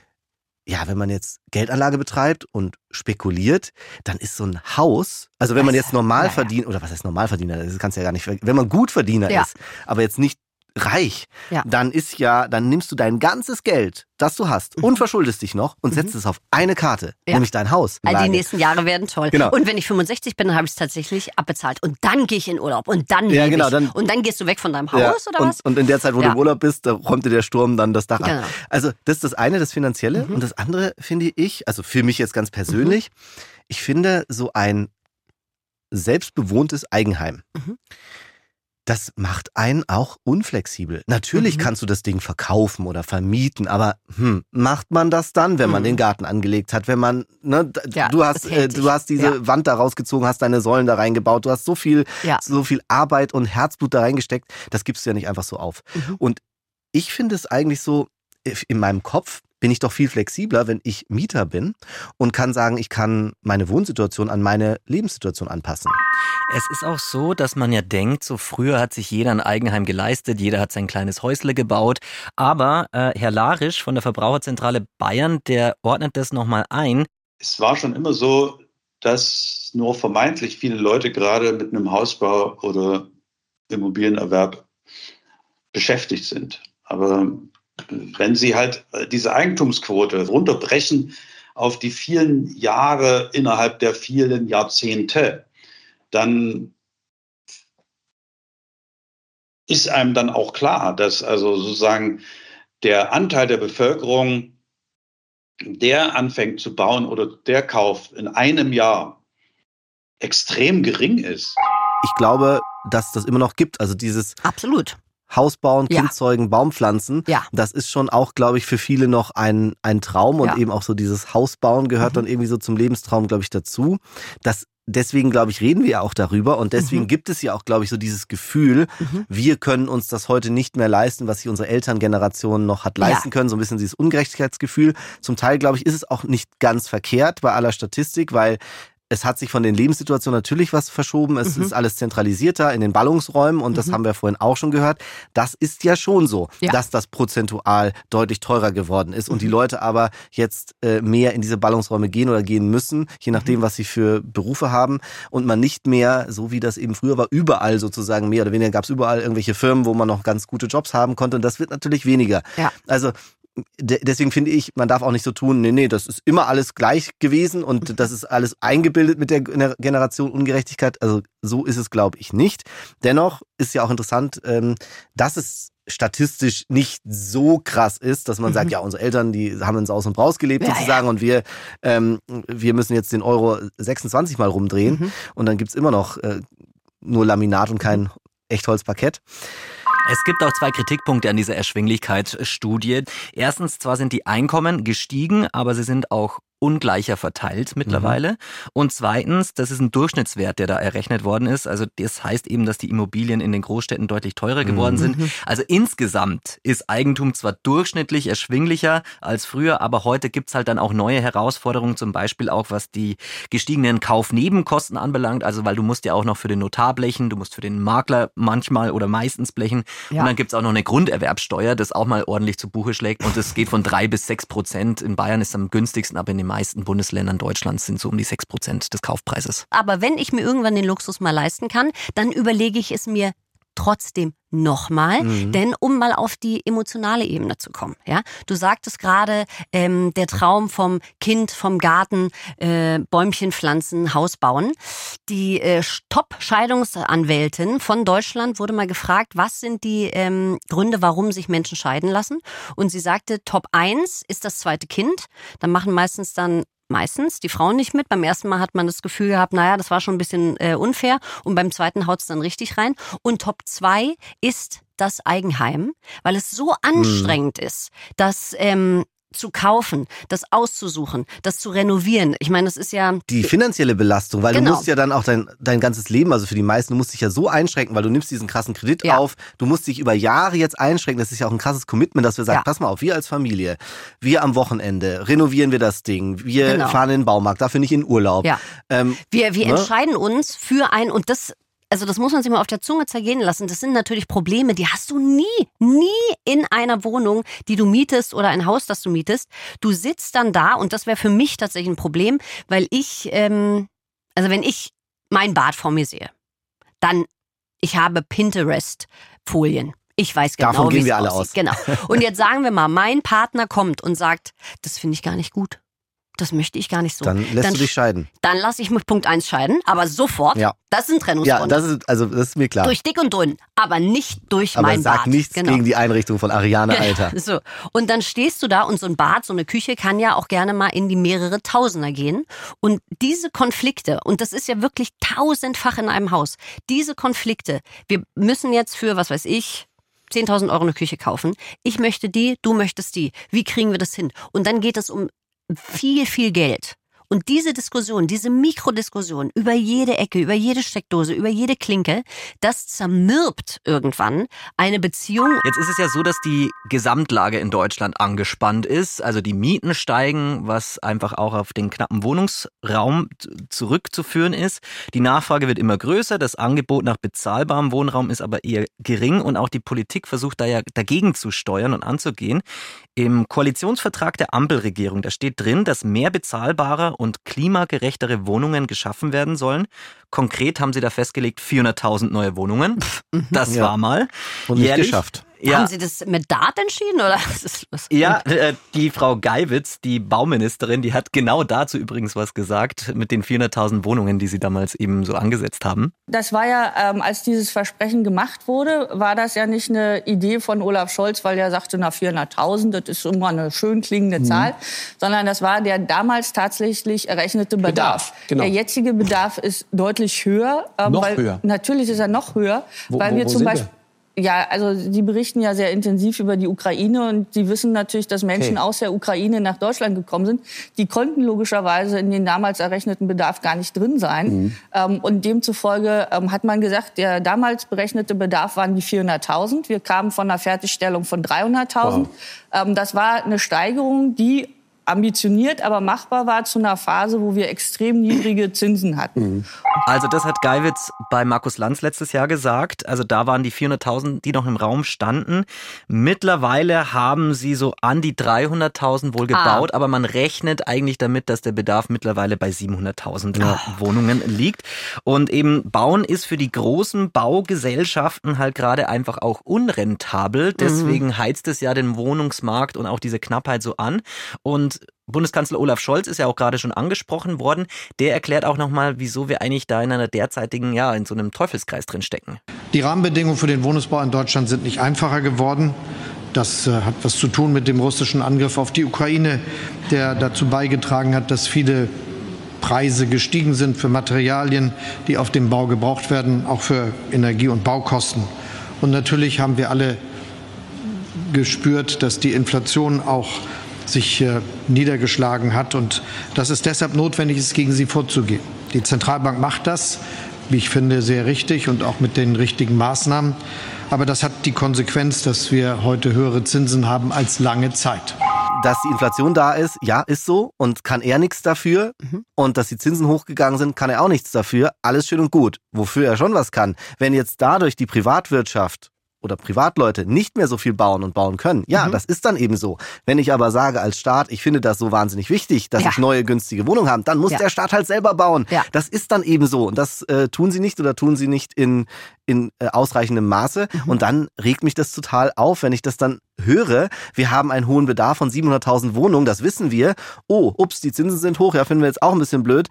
ja, wenn man jetzt Geldanlage betreibt und spekuliert, dann ist so ein Haus, also wenn man Das- jetzt normal ja, ja. verdient, oder was heißt Normalverdiener, das kannst du ja gar nicht, wenn man Gutverdiener Ja. ist, aber jetzt nicht reich, Ja. dann ist ja, dann nimmst du dein ganzes Geld, das du hast, und verschuldest dich noch und setzt es auf eine Karte, Ja. nämlich dein Haus. All die Lage. nächsten Jahre werden toll. Genau. Und wenn ich fünfundsechzig bin, dann habe ich es tatsächlich abbezahlt. Und dann gehe ich in Urlaub. Und dann Ja, lebe genau, ich. dann- und dann gehst du weg von deinem Haus Ja, oder und, was? und in der Zeit, wo Ja. du im Urlaub bist, da räumt dir der Sturm dann das Dach Genau. ab. Also das ist das eine, das Finanzielle. Mhm. Und das andere finde ich, also für mich jetzt ganz persönlich, ich finde so ein selbstbewohntes Eigenheim, Mhm. das macht einen auch unflexibel. Natürlich Mhm. kannst du das Ding verkaufen oder vermieten, aber hm, macht man das dann, wenn man Mhm. den Garten angelegt hat, wenn man, ne, d- Ja, du hast, das hält äh, dich. du hast diese Ja. Wand da rausgezogen, hast deine Säulen da reingebaut, du hast so viel, Ja. so viel Arbeit und Herzblut da reingesteckt, das gibst du ja nicht einfach so auf. Mhm. Und ich finde es eigentlich so, in meinem Kopf bin ich doch viel flexibler, wenn ich Mieter bin und kann sagen, ich kann meine Wohnsituation an meine Lebenssituation anpassen. Es ist auch so, dass man ja denkt, so früher hat sich jeder ein Eigenheim geleistet, jeder hat sein kleines Häusle gebaut. Aber äh, Herr Larisch von der Verbraucherzentrale Bayern, der ordnet das nochmal ein. Es war schon immer so, dass nur vermeintlich viele Leute gerade mit einem Hausbau oder Immobilienerwerb beschäftigt sind. Aber wenn Sie halt diese Eigentumsquote runterbrechen auf die vielen Jahre innerhalb der vielen Jahrzehnte, dann ist einem dann auch klar, dass also sozusagen der Anteil der Bevölkerung, der anfängt zu bauen oder der kauft in einem Jahr, extrem gering ist. Ich glaube, dass das immer noch gibt. Also dieses Absolut. Haus bauen, Ja. Kind zeugen, Baum pflanzen, Ja. das ist schon auch, glaube ich, für viele noch ein, ein Traum. Und Ja. eben auch so dieses Haus bauen gehört Mhm. dann irgendwie so zum Lebenstraum, glaube ich, dazu. Das Deswegen, glaube ich, reden wir ja auch darüber und deswegen Mhm. gibt es ja auch, glaube ich, so dieses Gefühl, Mhm. wir können uns das heute nicht mehr leisten, was sich unsere Elterngeneration noch hat leisten Ja. können. So ein bisschen dieses Ungerechtigkeitsgefühl. Zum Teil, glaube ich, ist es auch nicht ganz verkehrt bei aller Statistik, weil es hat sich von den Lebenssituationen natürlich was verschoben. Es Mhm. ist alles zentralisierter in den Ballungsräumen und das Mhm. haben wir vorhin auch schon gehört. Das ist ja schon so, Ja. dass das prozentual deutlich teurer geworden ist und die Leute aber jetzt äh, mehr in diese Ballungsräume gehen oder gehen müssen, je nachdem, was sie für Berufe haben und man nicht mehr, so wie das eben früher war, überall sozusagen mehr oder weniger gab es überall irgendwelche Firmen, wo man noch ganz gute Jobs haben konnte und das wird natürlich weniger. Ja. Also de- deswegen finde ich, man darf auch nicht so tun, nee, nee, das ist immer alles gleich gewesen und das ist alles eingebildet mit der Gener- Generation Ungerechtigkeit. Also so ist es, glaube ich, nicht. Dennoch ist ja auch interessant, ähm, dass es statistisch nicht so krass ist, dass man Mhm. sagt, ja, unsere Eltern, die haben in Saus und Braus gelebt Ja, sozusagen und wir, ähm, wir müssen jetzt den Euro sechsundzwanzig Mal rumdrehen Mhm. und dann gibt's immer noch äh, nur Laminat und kein Echtholzparkett. Es gibt auch zwei Kritikpunkte an dieser Erschwinglichkeitsstudie. Erstens, zwar sind die Einkommen gestiegen, aber sie sind auch ungleicher verteilt mittlerweile. Mhm. Und zweitens, das ist ein Durchschnittswert, der da errechnet worden ist. Also das heißt eben, dass die Immobilien in den Großstädten deutlich teurer geworden Mhm. sind. Also insgesamt ist Eigentum zwar durchschnittlich erschwinglicher als früher, aber heute gibt's halt dann auch neue Herausforderungen, zum Beispiel auch was die gestiegenen Kaufnebenkosten anbelangt. Also weil du musst ja auch noch für den Notar blechen, du musst für den Makler manchmal oder meistens blechen. Ja. Und dann gibt's auch noch eine Grunderwerbsteuer, das auch mal ordentlich zu Buche schlägt. Und es geht von drei bis sechs Prozent. In Bayern ist es am günstigsten, aber in den meisten Bundesländern Deutschlands sind so um die sechs Prozent des Kaufpreises. Aber wenn ich mir irgendwann den Luxus mal leisten kann, dann überlege ich es mir trotzdem nochmal, Mhm. denn um mal auf die emotionale Ebene zu kommen. Ja, du sagtest gerade, ähm, der Traum vom Kind, vom Garten, äh, Bäumchen pflanzen, Haus bauen. Die äh, Top-Scheidungsanwältin von Deutschland wurde mal gefragt, was sind die ähm, Gründe, warum sich Menschen scheiden lassen? Und sie sagte, Top eins ist das zweite Kind. Dann machen meistens dann Meistens die Frauen nicht mit. Beim ersten Mal hat man das Gefühl gehabt, naja, das war schon ein bisschen äh, unfair. Und beim zweiten haut es dann richtig rein. Und Top zwei ist das Eigenheim, weil es so anstrengend ist, dass ähm, zu kaufen, das auszusuchen, das zu renovieren. Ich meine, das ist ja... Die finanzielle Belastung, weil Genau. du musst ja dann auch dein, dein ganzes Leben, also für die meisten, du musst dich ja so einschränken, weil du nimmst diesen krassen Kredit Ja. auf, du musst dich über Jahre jetzt einschränken, das ist ja auch ein krasses Commitment, dass wir sagen, Ja. pass mal auf, wir als Familie, wir am Wochenende, renovieren wir das Ding, wir Genau. fahren in den Baumarkt, dafür nicht in Urlaub. Ja. Ähm, Wir, wir Ne? entscheiden uns für ein, und das, also das muss man sich mal auf der Zunge zergehen lassen, das sind natürlich Probleme, die hast du nie, nie in einer Wohnung, die du mietest oder ein Haus, das du mietest. Du sitzt dann da und das wäre für mich tatsächlich ein Problem, weil ich, ähm, also wenn ich mein Bad vor mir sehe, dann, ich habe Pinterest-Folien. Ich weiß genau, Davon wie gehen es wir alle aussieht. aus. Genau. Und jetzt sagen wir mal, mein Partner kommt und sagt, das finde ich gar nicht gut. Das möchte ich gar nicht so. dann lässt dann, du dich scheiden. dann lasse ich mit Punkt eins scheiden, aber sofort. Ja. Das sind Ja, Trennungsgründe. das ist, also, das ist mir klar. Durch dick und dünn, aber nicht durch Aber mein sag Bad. nichts Genau. gegen die Einrichtung von Ariane Alter. So. Und dann stehst du da und so ein Bad, so eine Küche kann ja auch gerne mal in die mehrere Tausender gehen. Und diese Konflikte, und das ist ja wirklich tausendfach in einem Haus, diese Konflikte, wir müssen jetzt für, was weiß ich, zehntausend Euro eine Küche kaufen. Ich möchte die, du möchtest die. Wie kriegen wir das hin? Und dann geht es um viel, viel Geld. Und diese Diskussion, diese Mikrodiskussion über jede Ecke, über jede Steckdose, über jede Klinke, das zermürbt irgendwann eine Beziehung. Jetzt ist es ja so, dass die Gesamtlage in Deutschland angespannt ist. Also die Mieten steigen, was einfach auch auf den knappen Wohnungsraum zurückzuführen ist. Die Nachfrage wird immer größer, das Angebot nach bezahlbarem Wohnraum ist aber eher gering und auch die Politik versucht da ja dagegen zu steuern und anzugehen. Im Koalitionsvertrag der Ampelregierung, da steht drin, dass mehr bezahlbare und klimagerechtere Wohnungen geschaffen werden sollen. Konkret haben sie da festgelegt vierhunderttausend neue Wohnungen. Das Ja. war mal. Und nicht Jährlich. geschafft. Ja. Haben Sie das mit Dart entschieden oder was ist was? Ja, äh, die Frau Geiwitz, die Bauministerin, die hat genau dazu übrigens was gesagt mit den vierhunderttausend Wohnungen, die sie damals eben so angesetzt haben. Das war ja, ähm, als dieses Versprechen gemacht wurde, war das ja nicht eine Idee von Olaf Scholz, weil er sagte, na vierhunderttausend, das ist immer eine schön klingende Zahl, sondern das war der damals tatsächlich errechnete Bedarf. Bedarf, genau. Der jetzige Bedarf ist deutlich höher. Ähm, Noch weil, höher? Natürlich ist er noch höher, Wo- weil wo- wir wo zum sind Beispiel... Ja, also die berichten ja sehr intensiv über die Ukraine und die wissen natürlich, dass Menschen Okay. aus der Ukraine nach Deutschland gekommen sind. Die konnten logischerweise in den damals errechneten Bedarf gar nicht drin sein. Mhm. Ähm, und demzufolge ähm, hat man gesagt, der damals berechnete Bedarf waren die vierhunderttausend. Wir kamen von einer Fertigstellung von dreihunderttausend. Wow. Ähm, das war eine Steigerung, die ambitioniert, aber machbar war zu einer Phase, wo wir extrem niedrige Zinsen hatten. Also das hat Geiwitz bei Markus Lanz letztes Jahr gesagt. Also da waren die vierhunderttausend, die noch im Raum standen. Mittlerweile haben sie so an die dreihunderttausend wohl gebaut, ah. aber man rechnet eigentlich damit, dass der Bedarf mittlerweile bei siebenhunderttausend ja. Wohnungen liegt. Und eben Bauen ist für die großen Baugesellschaften halt gerade einfach auch unrentabel. Deswegen mhm. heizt es ja den Wohnungsmarkt und auch diese Knappheit so an. Und Bundeskanzler Olaf Scholz ist ja auch gerade schon angesprochen worden. Der erklärt auch nochmal, wieso wir eigentlich da in einer derzeitigen, ja, in so einem Teufelskreis drin stecken. Die Rahmenbedingungen für den Wohnungsbau in Deutschland sind nicht einfacher geworden. Das äh, hat was zu tun mit dem russischen Angriff auf die Ukraine, der dazu beigetragen hat, dass viele Preise gestiegen sind für Materialien, die auf dem Bau gebraucht werden, auch für Energie- und Baukosten. Und natürlich haben wir alle gespürt, dass die Inflation auch sich äh, niedergeschlagen hat und dass es deshalb notwendig ist, gegen sie vorzugehen. Die Zentralbank macht das, wie ich finde, sehr richtig und auch mit den richtigen Maßnahmen. Aber das hat die Konsequenz, dass wir heute höhere Zinsen haben als lange Zeit. Dass die Inflation da ist, ja, ist so und kann er nichts dafür. Mhm. Und dass die Zinsen hochgegangen sind, kann er auch nichts dafür. Alles schön und gut. Wofür er schon was kann. Wenn jetzt dadurch die Privatwirtschaft oder Privatleute nicht mehr so viel bauen und bauen können. Ja, mhm. das ist dann eben so. Wenn ich aber sage als Staat, ich finde das so wahnsinnig wichtig, dass ja. ich neue günstige Wohnungen habe, dann muss ja. der Staat halt selber bauen. Ja. Das ist dann eben so. Und das äh, tun sie nicht oder tun sie nicht in, in äh, ausreichendem Maße. Mhm. Und dann regt mich das total auf, wenn ich das dann höre. Wir haben einen hohen Bedarf von siebenhunderttausend Wohnungen, das wissen wir. Oh, ups, die Zinsen sind hoch. Ja, finden wir jetzt auch ein bisschen blöd.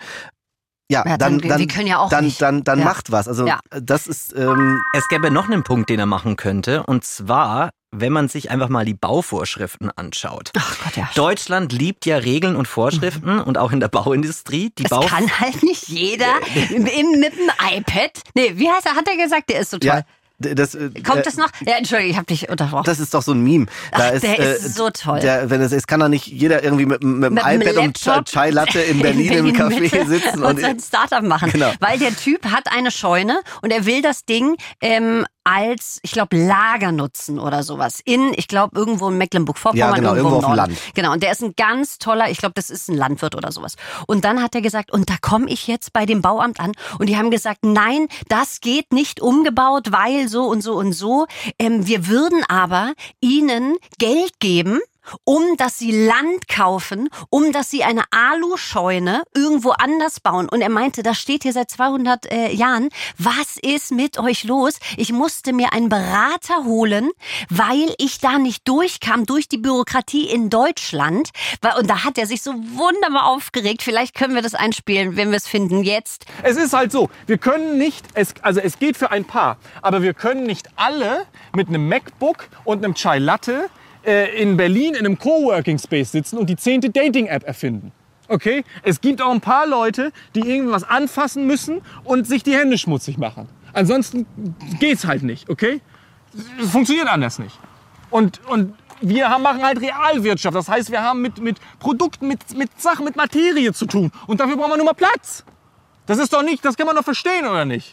Ja, ja, dann, dann, dann, wir können ja auch dann, nicht. dann, dann ja. macht was. Also ja. das ist. Ähm es gäbe noch einen Punkt, den er machen könnte, und zwar, wenn man sich einfach mal die Bauvorschriften anschaut. Ach Gott, ja. Deutschland liebt ja Regeln und Vorschriften mhm. und auch in der Bauindustrie. Die das Bau kann halt nicht jeder im, im, mit dem iPad. Nee, wie heißt er? Hat er gesagt, der ist so toll. Ja. Das, äh, Kommt das noch? Ja, Entschuldigung, ich habe dich unterbrochen. Das ist doch so ein Meme. Da Ach, ist, der äh, ist so toll. Der, wenn es, es kann doch nicht jeder irgendwie mit, mit, mit dem iPad und Chai Latte in Berlin, in Berlin im Café sitzen und, und sein Startup machen. Genau. Weil der Typ hat eine Scheune und er will das Ding ähm, als, ich glaube, Lager nutzen oder sowas. In, ich glaube, irgendwo in Mecklenburg-Vorpommern. Ja, genau, irgendwo, irgendwo auf dem Land. Genau, und der ist ein ganz toller, ich glaube, das ist ein Landwirt oder sowas. Und dann hat er gesagt, und da komme ich jetzt bei dem Bauamt an und die haben gesagt, nein, das geht nicht umgebaut, weil so und so und so. Ähm, wir würden aber ihnen Geld geben, um dass sie Land kaufen, um dass sie eine Aluscheune irgendwo anders bauen. Und er meinte, das steht hier seit zweihundert äh, Jahren. Was ist mit euch los? Ich musste mir einen Berater holen, weil ich da nicht durchkam durch die Bürokratie in Deutschland. Und da hat er sich so wunderbar aufgeregt. Vielleicht können wir das einspielen, wenn wir es finden jetzt. Es ist halt so, wir können nicht, es, also es geht für ein Paar, aber wir können nicht alle mit einem MacBook und einem Chai Latte in Berlin in einem Coworking Space sitzen und die zehnte Dating-App erfinden. Okay? Es gibt auch ein paar Leute, die irgendwas anfassen müssen und sich die Hände schmutzig machen. Ansonsten geht's halt nicht, okay? Es funktioniert anders nicht. Und, und wir haben, machen halt Realwirtschaft. Das heißt, wir haben mit, mit Produkten, mit, mit Sachen, mit Materie zu tun. Und dafür brauchen wir nur mal Platz. Das ist doch nicht, das kann man doch verstehen, oder nicht?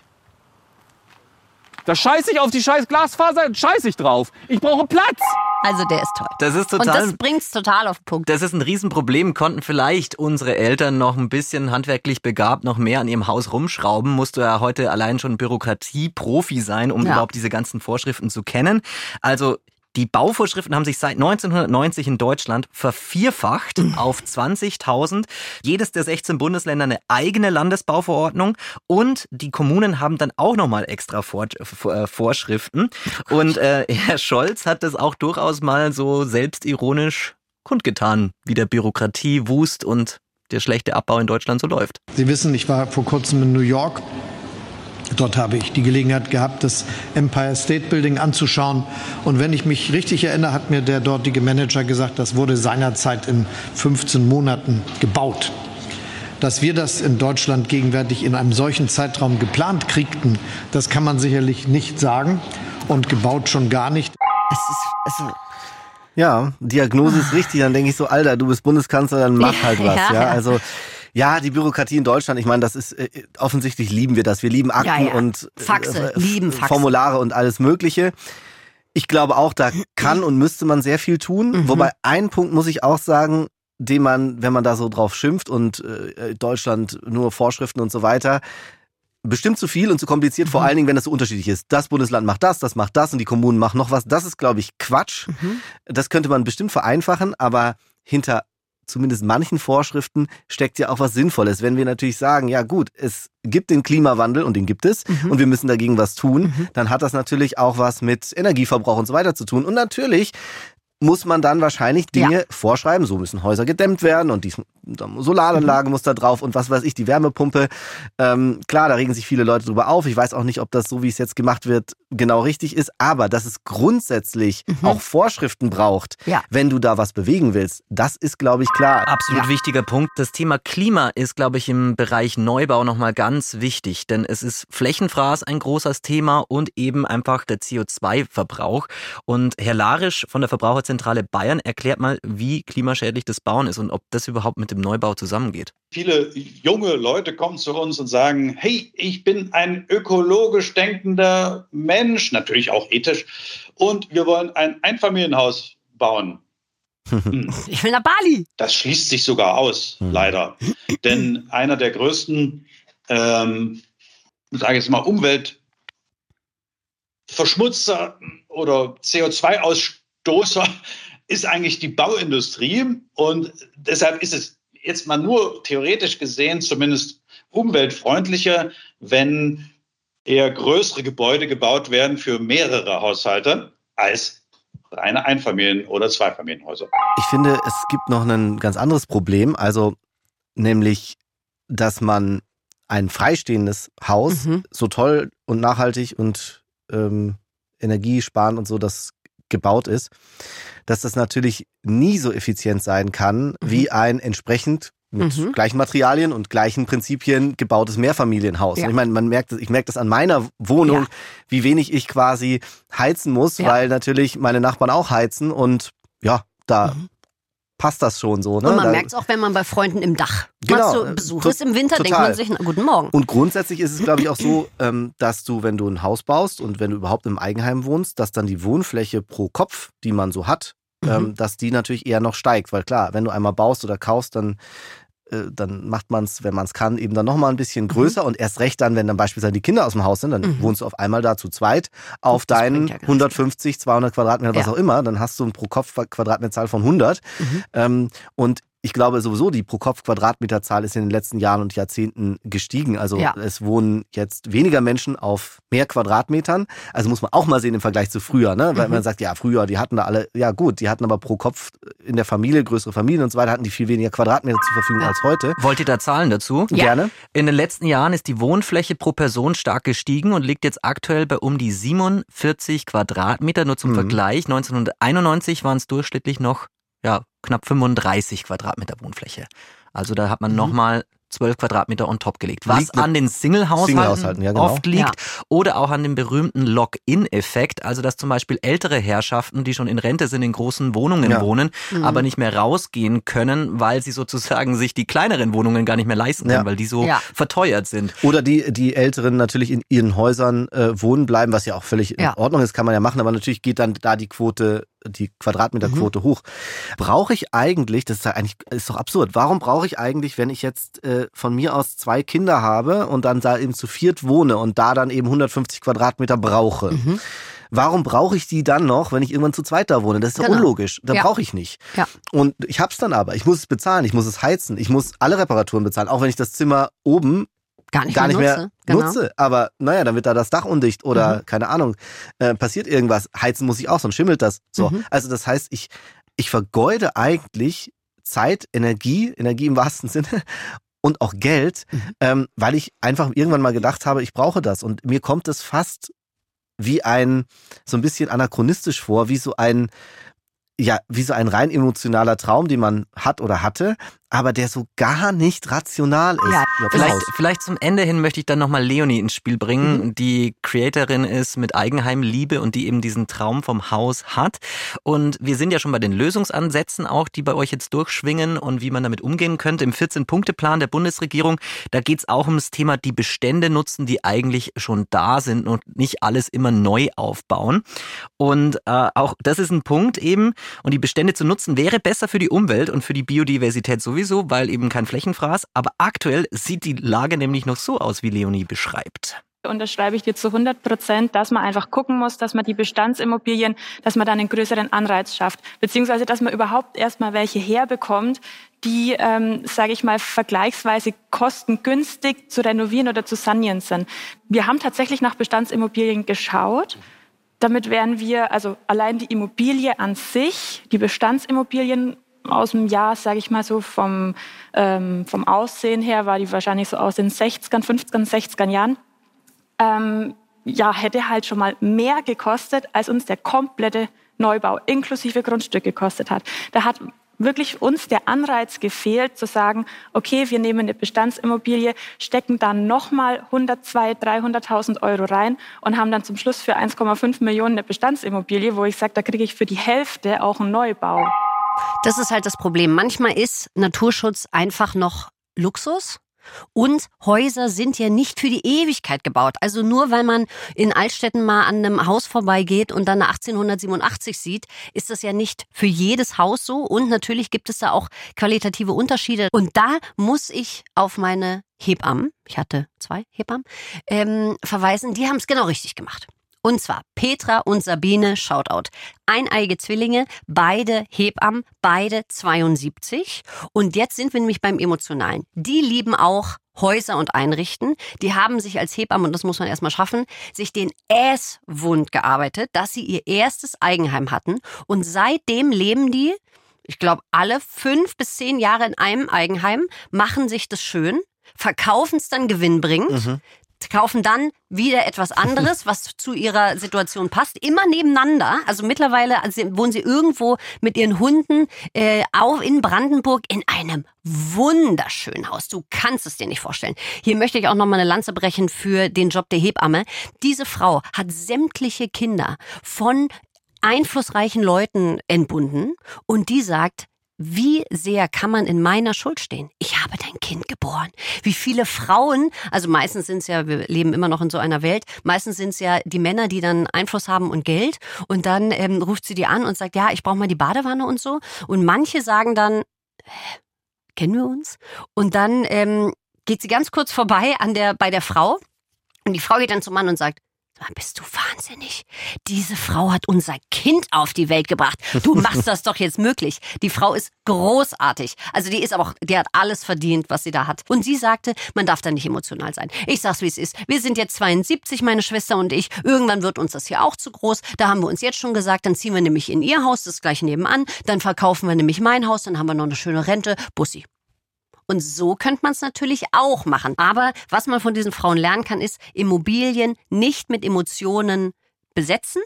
Da scheiß ich auf die scheiß Glasfaser, scheiß ich drauf. Ich brauche Platz. Also der ist toll. Das ist total, und das bringt's total auf den Punkt. Das ist ein Riesenproblem. Konnten vielleicht unsere Eltern noch ein bisschen handwerklich begabt noch mehr an ihrem Haus rumschrauben, musst du ja heute allein schon Bürokratie-Profi sein, um ja. überhaupt diese ganzen Vorschriften zu kennen. Also die Bauvorschriften haben sich seit neunzehnhundertneunzig in Deutschland vervierfacht mhm. auf zwanzigtausend. Jedes der sechzehn Bundesländer eine eigene Landesbauverordnung und die Kommunen haben dann auch nochmal extra Vor- äh, Vorschriften. Oh und äh, Herr Scholz hat das auch durchaus mal so selbstironisch kundgetan, wie der Bürokratiewust und der schlechte Abbau in Deutschland so läuft. Sie wissen, ich war vor kurzem in New York. Dort habe ich die Gelegenheit gehabt, das Empire State Building anzuschauen. Und wenn ich mich richtig erinnere, hat mir der dortige Manager gesagt, das wurde seinerzeit in fünfzehn Monaten gebaut. Dass wir das in Deutschland gegenwärtig in einem solchen Zeitraum geplant kriegten, das kann man sicherlich nicht sagen. Und gebaut schon gar nicht. Es ist, also ja, Diagnose ist richtig. Dann denke ich so, Alter, du bist Bundeskanzler, dann mach halt was. Ja, ja. Also ja, die Bürokratie in Deutschland, ich meine, das ist äh, offensichtlich lieben wir das. Wir lieben Akten ja, ja. und Faxe, äh, lieben Faxe. Formulare und alles Mögliche. Ich glaube auch, da kann und müsste man sehr viel tun. Mhm. Wobei ein Punkt muss ich auch sagen, den man, wenn man da so drauf schimpft und äh, Deutschland nur Vorschriften und so weiter, bestimmt zu viel und zu kompliziert, mhm. vor allen Dingen, wenn das so unterschiedlich ist. Das Bundesland macht das, das macht das und die Kommunen machen noch was. Das ist, glaube ich, Quatsch. Mhm. Das könnte man bestimmt vereinfachen, aber hinter zumindest manchen Vorschriften steckt ja auch was Sinnvolles. Wenn wir natürlich sagen, ja gut, es gibt den Klimawandel und den gibt es mhm. und wir müssen dagegen was tun, mhm. dann hat das natürlich auch was mit Energieverbrauch und so weiter zu tun. Und natürlich muss man dann wahrscheinlich Dinge ja. vorschreiben, so müssen Häuser gedämmt werden und die Solaranlage mhm. muss da drauf und was weiß ich, die Wärmepumpe. Ähm, klar, da regen sich viele Leute drüber auf. Ich weiß auch nicht, ob das so, wie es jetzt gemacht wird, genau richtig ist, aber dass es grundsätzlich mhm. auch Vorschriften braucht, ja. wenn du da was bewegen willst, das ist, glaube ich, klar. Absolut ja. wichtiger Punkt. Das Thema Klima ist, glaube ich, im Bereich Neubau nochmal ganz wichtig, denn es ist Flächenfraß ein großes Thema und eben einfach der C O zwei Verbrauch. Und Herr Larisch von der Verbraucherzentrale Bayern erklärt mal, wie klimaschädlich das Bauen ist und ob das überhaupt mit dem Neubau zusammengeht. Viele junge Leute kommen zu uns und sagen, hey, ich bin ein ökologisch denkender Mensch, natürlich auch ethisch, und wir wollen ein Einfamilienhaus bauen. Ich will nach Bali. Das schließt sich sogar aus, leider. Denn einer der größten, ähm, sage ich jetzt mal, Umweltverschmutzer oder C O zwei Ausstoßer ist eigentlich die Bauindustrie. Und deshalb ist es jetzt mal nur theoretisch gesehen zumindest umweltfreundlicher, wenn eher größere Gebäude gebaut werden für mehrere Haushalte als reine Einfamilien- oder Zweifamilienhäuser. Ich finde, es gibt noch ein ganz anderes Problem, also nämlich, dass man ein freistehendes Haus, mhm. so toll und nachhaltig und ähm, energiesparend und so das gebaut ist, dass das natürlich nie so effizient sein kann, mhm. wie ein entsprechend mit mhm. gleichen Materialien und gleichen Prinzipien gebautes Mehrfamilienhaus. Ja. Ich meine, man merkt, ich merke das an meiner Wohnung, ja. wie wenig ich quasi heizen muss, ja. weil natürlich meine Nachbarn auch heizen und ja, da mhm. passt das schon so. Ne? Und man da, merkt es auch, wenn man bei Freunden im Dach genau, so Besuch ist im Winter, total. Denkt man sich, na, guten Morgen. Und grundsätzlich ist es, glaube ich, auch so, dass du, wenn du ein Haus baust und wenn du überhaupt im Eigenheim wohnst, dass dann die Wohnfläche pro Kopf, die man so hat, mhm. dass die natürlich eher noch steigt. Weil klar, wenn du einmal baust oder kaufst, dann dann macht man es, wenn man es kann, eben dann nochmal ein bisschen größer mhm. und erst recht dann, wenn dann beispielsweise die Kinder aus dem Haus sind, dann mhm. wohnst du auf einmal da zu zweit auf das deinen ja hundertfünfzig, zweihundert Quadratmeter, ja. was auch immer, dann hast du eine Pro-Kopf-Quadratmeterzahl von hundert mhm. ähm, und ich glaube sowieso, die Pro-Kopf-Quadratmeterzahl ist in den letzten Jahren und Jahrzehnten gestiegen. Also ja. es wohnen jetzt weniger Menschen auf mehr Quadratmetern. Also muss man auch mal sehen im Vergleich zu früher. Ne? Weil mhm. man sagt, ja früher, die hatten da alle, ja gut, die hatten aber pro Kopf in der Familie, größere Familien und so weiter, hatten die viel weniger Quadratmeter zur Verfügung ja. als heute. Wollt ihr da Zahlen dazu? Ja. Gerne. In den letzten Jahren ist die Wohnfläche pro Person stark gestiegen und liegt jetzt aktuell bei um die siebenundvierzig Quadratmeter. Nur zum mhm. Vergleich, neunzehnhunderteinundneunzig waren es durchschnittlich noch ja, knapp fünfunddreißig Quadratmeter Wohnfläche. Also da hat man mhm. nochmal zwölf Quadratmeter on top gelegt. Was an den Single-Haushalten Single ja, genau. oft liegt ja. oder auch an dem berühmten Lock-in-Effekt. Also dass zum Beispiel ältere Herrschaften, die schon in Rente sind, in großen Wohnungen ja. wohnen, mhm. aber nicht mehr rausgehen können, weil sie sozusagen sich die kleineren Wohnungen gar nicht mehr leisten können, ja. weil die so ja. verteuert sind. Oder die, die Älteren natürlich in ihren Häusern äh, wohnen bleiben, was ja auch völlig ja. in Ordnung ist, kann man ja machen, aber natürlich geht dann da die Quote die Quadratmeterquote mhm. hoch. Brauche ich eigentlich, das ist ja eigentlich ist doch absurd, warum brauche ich eigentlich, wenn ich jetzt äh, von mir aus zwei Kinder habe und dann da eben zu viert wohne und da dann eben hundertfünfzig Quadratmeter brauche, mhm. warum brauche ich die dann noch, wenn ich irgendwann zu zweit da wohne? Das ist doch genau. unlogisch. Da ja. brauche ich nicht. Ja. Und ich hab's dann aber. Ich muss es bezahlen, ich muss es heizen, ich muss alle Reparaturen bezahlen, auch wenn ich das Zimmer oben Gar nicht, gar nicht mehr, mehr genau. nutze. Aber naja, dann wird da das Dach undicht oder mhm. keine Ahnung, äh, passiert irgendwas. Heizen muss ich auch, sonst schimmelt das. So, mhm. Also das heißt, ich, ich vergeude eigentlich Zeit, Energie, Energie im wahrsten Sinne und auch Geld, mhm. ähm, weil ich einfach irgendwann mal gedacht habe, ich brauche das. Und mir kommt es fast wie ein, so ein bisschen anachronistisch vor, wie so ein ja, wie so ein rein emotionaler Traum, den man hat oder hatte, aber der so gar nicht rational ist. Ja, Vielleicht, vielleicht zum Ende hin möchte ich dann nochmal Leonie ins Spiel bringen, Mhm. die Creatorin ist mit Eigenheimliebe und die eben diesen Traum vom Haus hat. Und wir sind ja schon bei den Lösungsansätzen auch, die bei euch jetzt durchschwingen und wie man damit umgehen könnte. Im vierzehn-Punkte-Plan der Bundesregierung, da geht es auch ums Thema, die Bestände nutzen, die eigentlich schon da sind und nicht alles immer neu aufbauen. Und äh, auch das ist ein Punkt eben. Und die Bestände zu nutzen wäre besser für die Umwelt und für die Biodiversität sowieso, weil eben kein Flächenfraß. Aber aktuell sieht die Lage nämlich noch so aus, wie Leonie beschreibt. Unterschreibe ich dir zu hundert Prozent, dass man einfach gucken muss, dass man die Bestandsimmobilien, dass man dann einen größeren Anreiz schafft, beziehungsweise dass man überhaupt erstmal welche herbekommt, die, ähm, sage ich mal, vergleichsweise kostengünstig zu renovieren oder zu sanieren sind. Wir haben tatsächlich nach Bestandsimmobilien geschaut. Damit wären wir, also allein die Immobilie an sich, die Bestandsimmobilien aus dem Jahr, sage ich mal so, vom, ähm, vom Aussehen her war die wahrscheinlich so aus den sechzigern, fünfzigern, sechzigern Jahren. Ähm, ja, hätte halt schon mal mehr gekostet, als uns der komplette Neubau inklusive Grundstück gekostet hat. Da hat wirklich uns der Anreiz gefehlt, zu sagen, okay, wir nehmen eine Bestandsimmobilie, stecken dann nochmal hundert, zweihundert, dreihunderttausend Euro rein und haben dann zum Schluss für eins Komma fünf Millionen eine Bestandsimmobilie, wo ich sage, da kriege ich für die Hälfte auch einen Neubau. Das ist halt das Problem. Manchmal ist Naturschutz einfach noch Luxus. Und Häuser sind ja nicht für die Ewigkeit gebaut. Also nur weil man in Altstädten mal an einem Haus vorbeigeht und dann achtzehnhundertsiebenundachtzig sieht, ist das ja nicht für jedes Haus so. Und natürlich gibt es da auch qualitative Unterschiede. Und da muss ich auf meine Hebammen, ich hatte zwei Hebammen, ähm, verweisen. Die haben es genau richtig gemacht. Und zwar Petra und Sabine, Shoutout. Eineige Zwillinge, beide Hebammen, beide zweiundsiebzig. Und jetzt sind wir nämlich beim Emotionalen. Die lieben auch Häuser und Einrichten. Die haben sich als Hebammen, und das muss man erstmal schaffen, sich den Äs wund gearbeitet, dass sie ihr erstes Eigenheim hatten. Und seitdem leben die, ich glaube, alle fünf bis zehn Jahre in einem Eigenheim, machen sich das schön, verkaufen es dann gewinnbringend. Mhm. Kaufen dann wieder etwas anderes, was zu ihrer Situation passt, immer nebeneinander. Also mittlerweile also wohnen sie irgendwo mit ihren Hunden äh, auch in Brandenburg in einem wunderschönen Haus. Du kannst es dir nicht vorstellen. Hier möchte ich auch noch mal eine Lanze brechen für den Job der Hebamme. Diese Frau hat sämtliche Kinder von einflussreichen Leuten entbunden und die sagt, wie sehr kann man in meiner Schuld stehen? Ich habe dein Kind geboren. Wie viele Frauen, also meistens sind es ja, wir leben immer noch in so einer Welt, meistens sind es ja die Männer, die dann Einfluss haben und Geld und dann ähm, ruft sie die an und sagt, ja, ich brauche mal die Badewanne und so. Und manche sagen dann, hä, kennen wir uns? Und dann ähm, geht sie ganz kurz vorbei an der, bei der Frau und die Frau geht dann zum Mann und sagt, bist du wahnsinnig? Diese Frau hat unser Kind auf die Welt gebracht. Du machst das doch jetzt möglich. Die Frau ist großartig. Also die ist aber auch, die hat alles verdient, was sie da hat. Und sie sagte, man darf da nicht emotional sein. Ich sag's, wie es ist. Wir sind jetzt zweiundsiebzig, meine Schwester und ich. Irgendwann wird uns das hier auch zu groß. Da haben wir uns jetzt schon gesagt, dann ziehen wir nämlich in ihr Haus, das ist gleich nebenan. Dann verkaufen wir nämlich mein Haus, dann haben wir noch eine schöne Rente. Bussi. Und so könnte man es natürlich auch machen. Aber was man von diesen Frauen lernen kann, ist, Immobilien nicht mit Emotionen besetzen.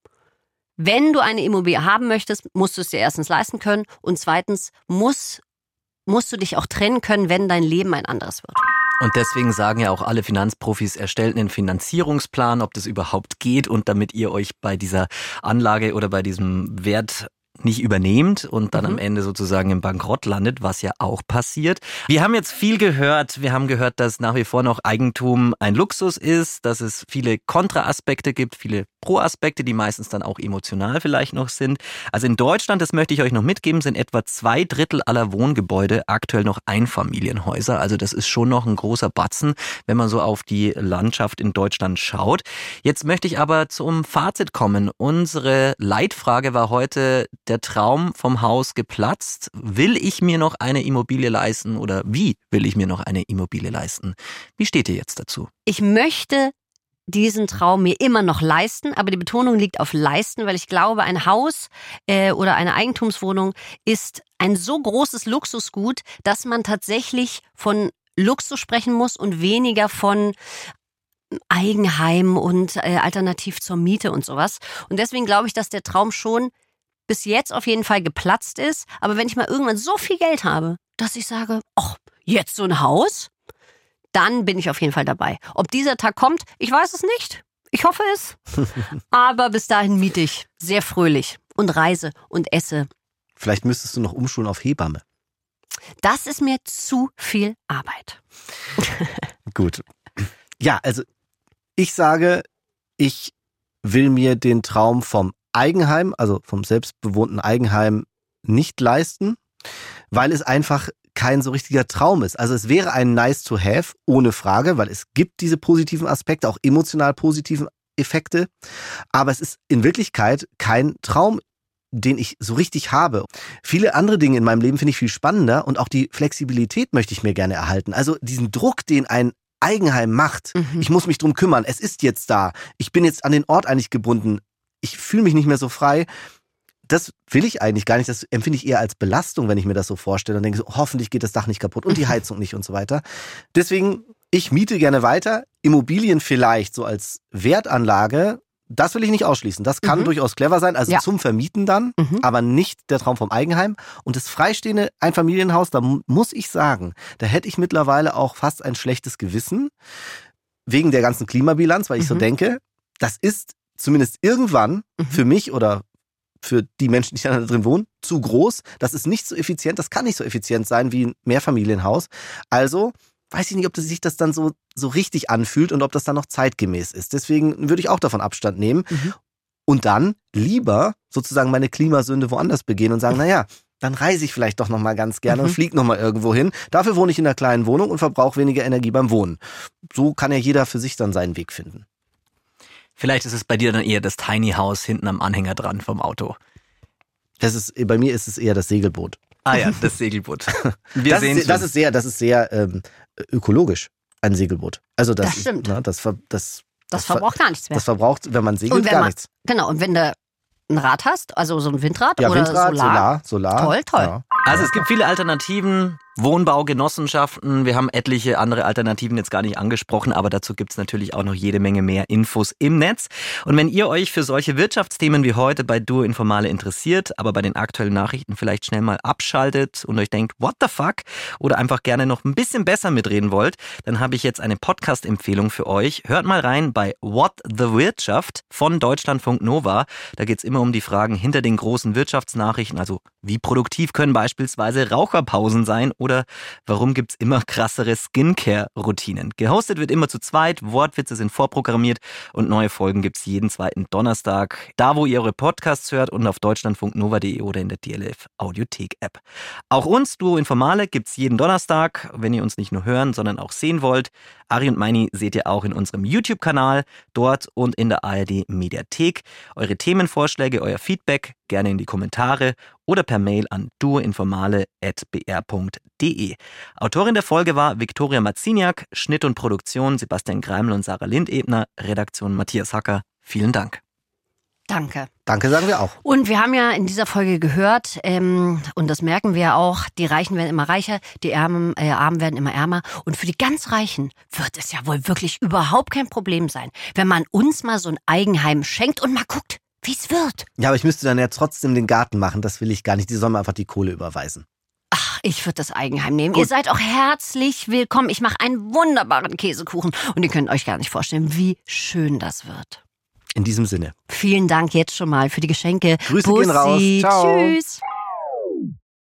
Wenn du eine Immobilie haben möchtest, musst du es dir erstens leisten können. Und zweitens muss, musst du dich auch trennen können, wenn dein Leben ein anderes wird. Und deswegen sagen ja auch alle Finanzprofis, erstellt einen Finanzierungsplan, ob das überhaupt geht und damit ihr euch bei dieser Anlage oder bei diesem Wert nicht übernehmt und dann mhm. am Ende sozusagen im Bankrott landet, was ja auch passiert. Wir haben jetzt viel gehört. Wir haben gehört, dass nach wie vor noch Eigentum ein Luxus ist, dass es viele Kontraaspekte gibt, viele Pro-Aspekte, die meistens dann auch emotional vielleicht noch sind. Also in Deutschland, das möchte ich euch noch mitgeben, sind etwa zwei Drittel aller Wohngebäude aktuell noch Einfamilienhäuser. Also das ist schon noch ein großer Batzen, wenn man so auf die Landschaft in Deutschland schaut. Jetzt möchte ich aber zum Fazit kommen. Unsere Leitfrage war heute, der Traum vom Haus geplatzt. Will ich mir noch eine Immobilie leisten oder wie will ich mir noch eine Immobilie leisten? Wie steht ihr jetzt dazu? Ich möchte diesen Traum mir immer noch leisten, aber die Betonung liegt auf leisten, weil ich glaube, ein Haus äh, oder eine Eigentumswohnung ist ein so großes Luxusgut, dass man tatsächlich von Luxus sprechen muss und weniger von Eigenheim und äh, alternativ zur Miete und sowas. Und deswegen glaube ich, dass der Traum schon bis jetzt auf jeden Fall geplatzt ist. Aber wenn ich mal irgendwann so viel Geld habe, dass ich sage, ach, jetzt so ein Haus? Dann bin ich auf jeden Fall dabei. Ob dieser Tag kommt, ich weiß es nicht. Ich hoffe es. Aber bis dahin miete ich sehr fröhlich und reise und esse. Vielleicht müsstest du noch umschulen auf Hebamme. Das ist mir zu viel Arbeit. Gut. Ja, also ich sage, ich will mir den Traum vom Eigenheim, also vom selbstbewohnten Eigenheim, nicht leisten, weil es einfach kein so richtiger Traum ist. Also es wäre ein nice to have, ohne Frage, weil es gibt diese positiven Aspekte, auch emotional positiven Effekte, aber es ist in Wirklichkeit kein Traum, den ich so richtig habe. Viele andere Dinge in meinem Leben finde ich viel spannender und auch die Flexibilität möchte ich mir gerne erhalten. Also diesen Druck, den ein Eigenheim macht, mhm. ich muss mich drum kümmern, es ist jetzt da, ich bin jetzt an den Ort eigentlich gebunden, ich fühle mich nicht mehr so frei. Das will ich eigentlich gar nicht. Das empfinde ich eher als Belastung, wenn ich mir das so vorstelle. Und denke so, hoffentlich geht das Dach nicht kaputt und die Heizung nicht und so weiter. Deswegen, ich miete gerne weiter. Immobilien vielleicht so als Wertanlage, das will ich nicht ausschließen. Das kann mhm. durchaus clever sein, also ja. zum Vermieten dann, mhm. aber nicht der Traum vom Eigenheim. Und das freistehende Einfamilienhaus, da muss ich sagen, da hätte ich mittlerweile auch fast ein schlechtes Gewissen, wegen der ganzen Klimabilanz, weil ich mhm. so denke, das ist zumindest irgendwann mhm. für mich oder für die Menschen, die da drin wohnen, zu groß. Das ist nicht so effizient, das kann nicht so effizient sein wie ein Mehrfamilienhaus. Also weiß ich nicht, ob das sich das dann so, so richtig anfühlt und ob das dann noch zeitgemäß ist. Deswegen würde ich auch davon Abstand nehmen mhm. und dann lieber sozusagen meine Klimasünde woanders begehen und sagen, naja, dann reise ich vielleicht doch nochmal ganz gerne mhm. und fliege nochmal irgendwo hin. Dafür wohne ich in einer kleinen Wohnung und verbrauche weniger Energie beim Wohnen. So kann ja jeder für sich dann seinen Weg finden. Vielleicht ist es bei dir dann eher das Tiny House hinten am Anhänger dran vom Auto. Das ist, bei mir ist es eher das Segelboot. Ah ja, das Segelboot. Wir das, ist, das ist sehr, das ist sehr ähm, ökologisch, ein Segelboot. Also das, das stimmt. Na, das, das, das, das verbraucht gar nichts mehr. Das verbraucht, wenn man segelt, wenn gar man, nichts. Genau, und wenn du ein Rad hast, also so ein Windrad ja, oder Windrad, Solar. Solar, Solar. Toll, toll. Ja. Also es gibt viele Alternativen, Wohnbaugenossenschaften, wir haben etliche andere Alternativen jetzt gar nicht angesprochen, aber dazu gibt's natürlich auch noch jede Menge mehr Infos im Netz. Und wenn ihr euch für solche Wirtschaftsthemen wie heute bei Duo Informale interessiert, aber bei den aktuellen Nachrichten vielleicht schnell mal abschaltet und euch denkt, what the fuck, oder einfach gerne noch ein bisschen besser mitreden wollt, dann habe ich jetzt eine Podcast-Empfehlung für euch. Hört mal rein bei What the Wirtschaft von Deutschlandfunk Nova. Da geht's immer um die Fragen hinter den großen Wirtschaftsnachrichten, also wie produktiv können beispielsweise Raucherpausen sein oder warum gibt's immer krassere Skincare-Routinen. Gehostet wird immer zu zweit, Wortwitze sind vorprogrammiert und neue Folgen gibt's jeden zweiten Donnerstag, da wo ihr eure Podcasts hört und auf deutschlandfunknova punkt de oder in der D L F Audiothek-App. Auch uns, Duo Informale, gibt's jeden Donnerstag, wenn ihr uns nicht nur hören, sondern auch sehen wollt. Ari und Meini seht ihr auch in unserem YouTube-Kanal, dort und in der A R D-Mediathek. Eure Themenvorschläge, euer Feedback gerne in die Kommentare oder per Mail an duoinformale at b r punkt de. Autorin der Folge war Viktoria Marziniak, Schnitt und Produktion Sebastian Greimel und Sarah Lindebner, Redaktion Matthias Hacker. Vielen Dank. Danke. Danke sagen wir auch. Und wir haben ja in dieser Folge gehört, ähm, und das merken wir ja auch, die Reichen werden immer reicher, die Ärmen, äh, Armen werden immer ärmer. Und für die ganz Reichen wird es ja wohl wirklich überhaupt kein Problem sein, wenn man uns mal so ein Eigenheim schenkt und mal guckt, wie es wird. Ja, aber ich müsste dann ja trotzdem den Garten machen, das will ich gar nicht. Die sollen mir einfach die Kohle überweisen. Ach, ich würde das Eigenheim nehmen. Gut. Ihr seid auch herzlich willkommen. Ich mache einen wunderbaren Käsekuchen und ihr könnt euch gar nicht vorstellen, wie schön das wird. In diesem Sinne. Vielen Dank jetzt schon mal für die Geschenke. Grüße Bussi. gehen raus. Ciao. Tschüss.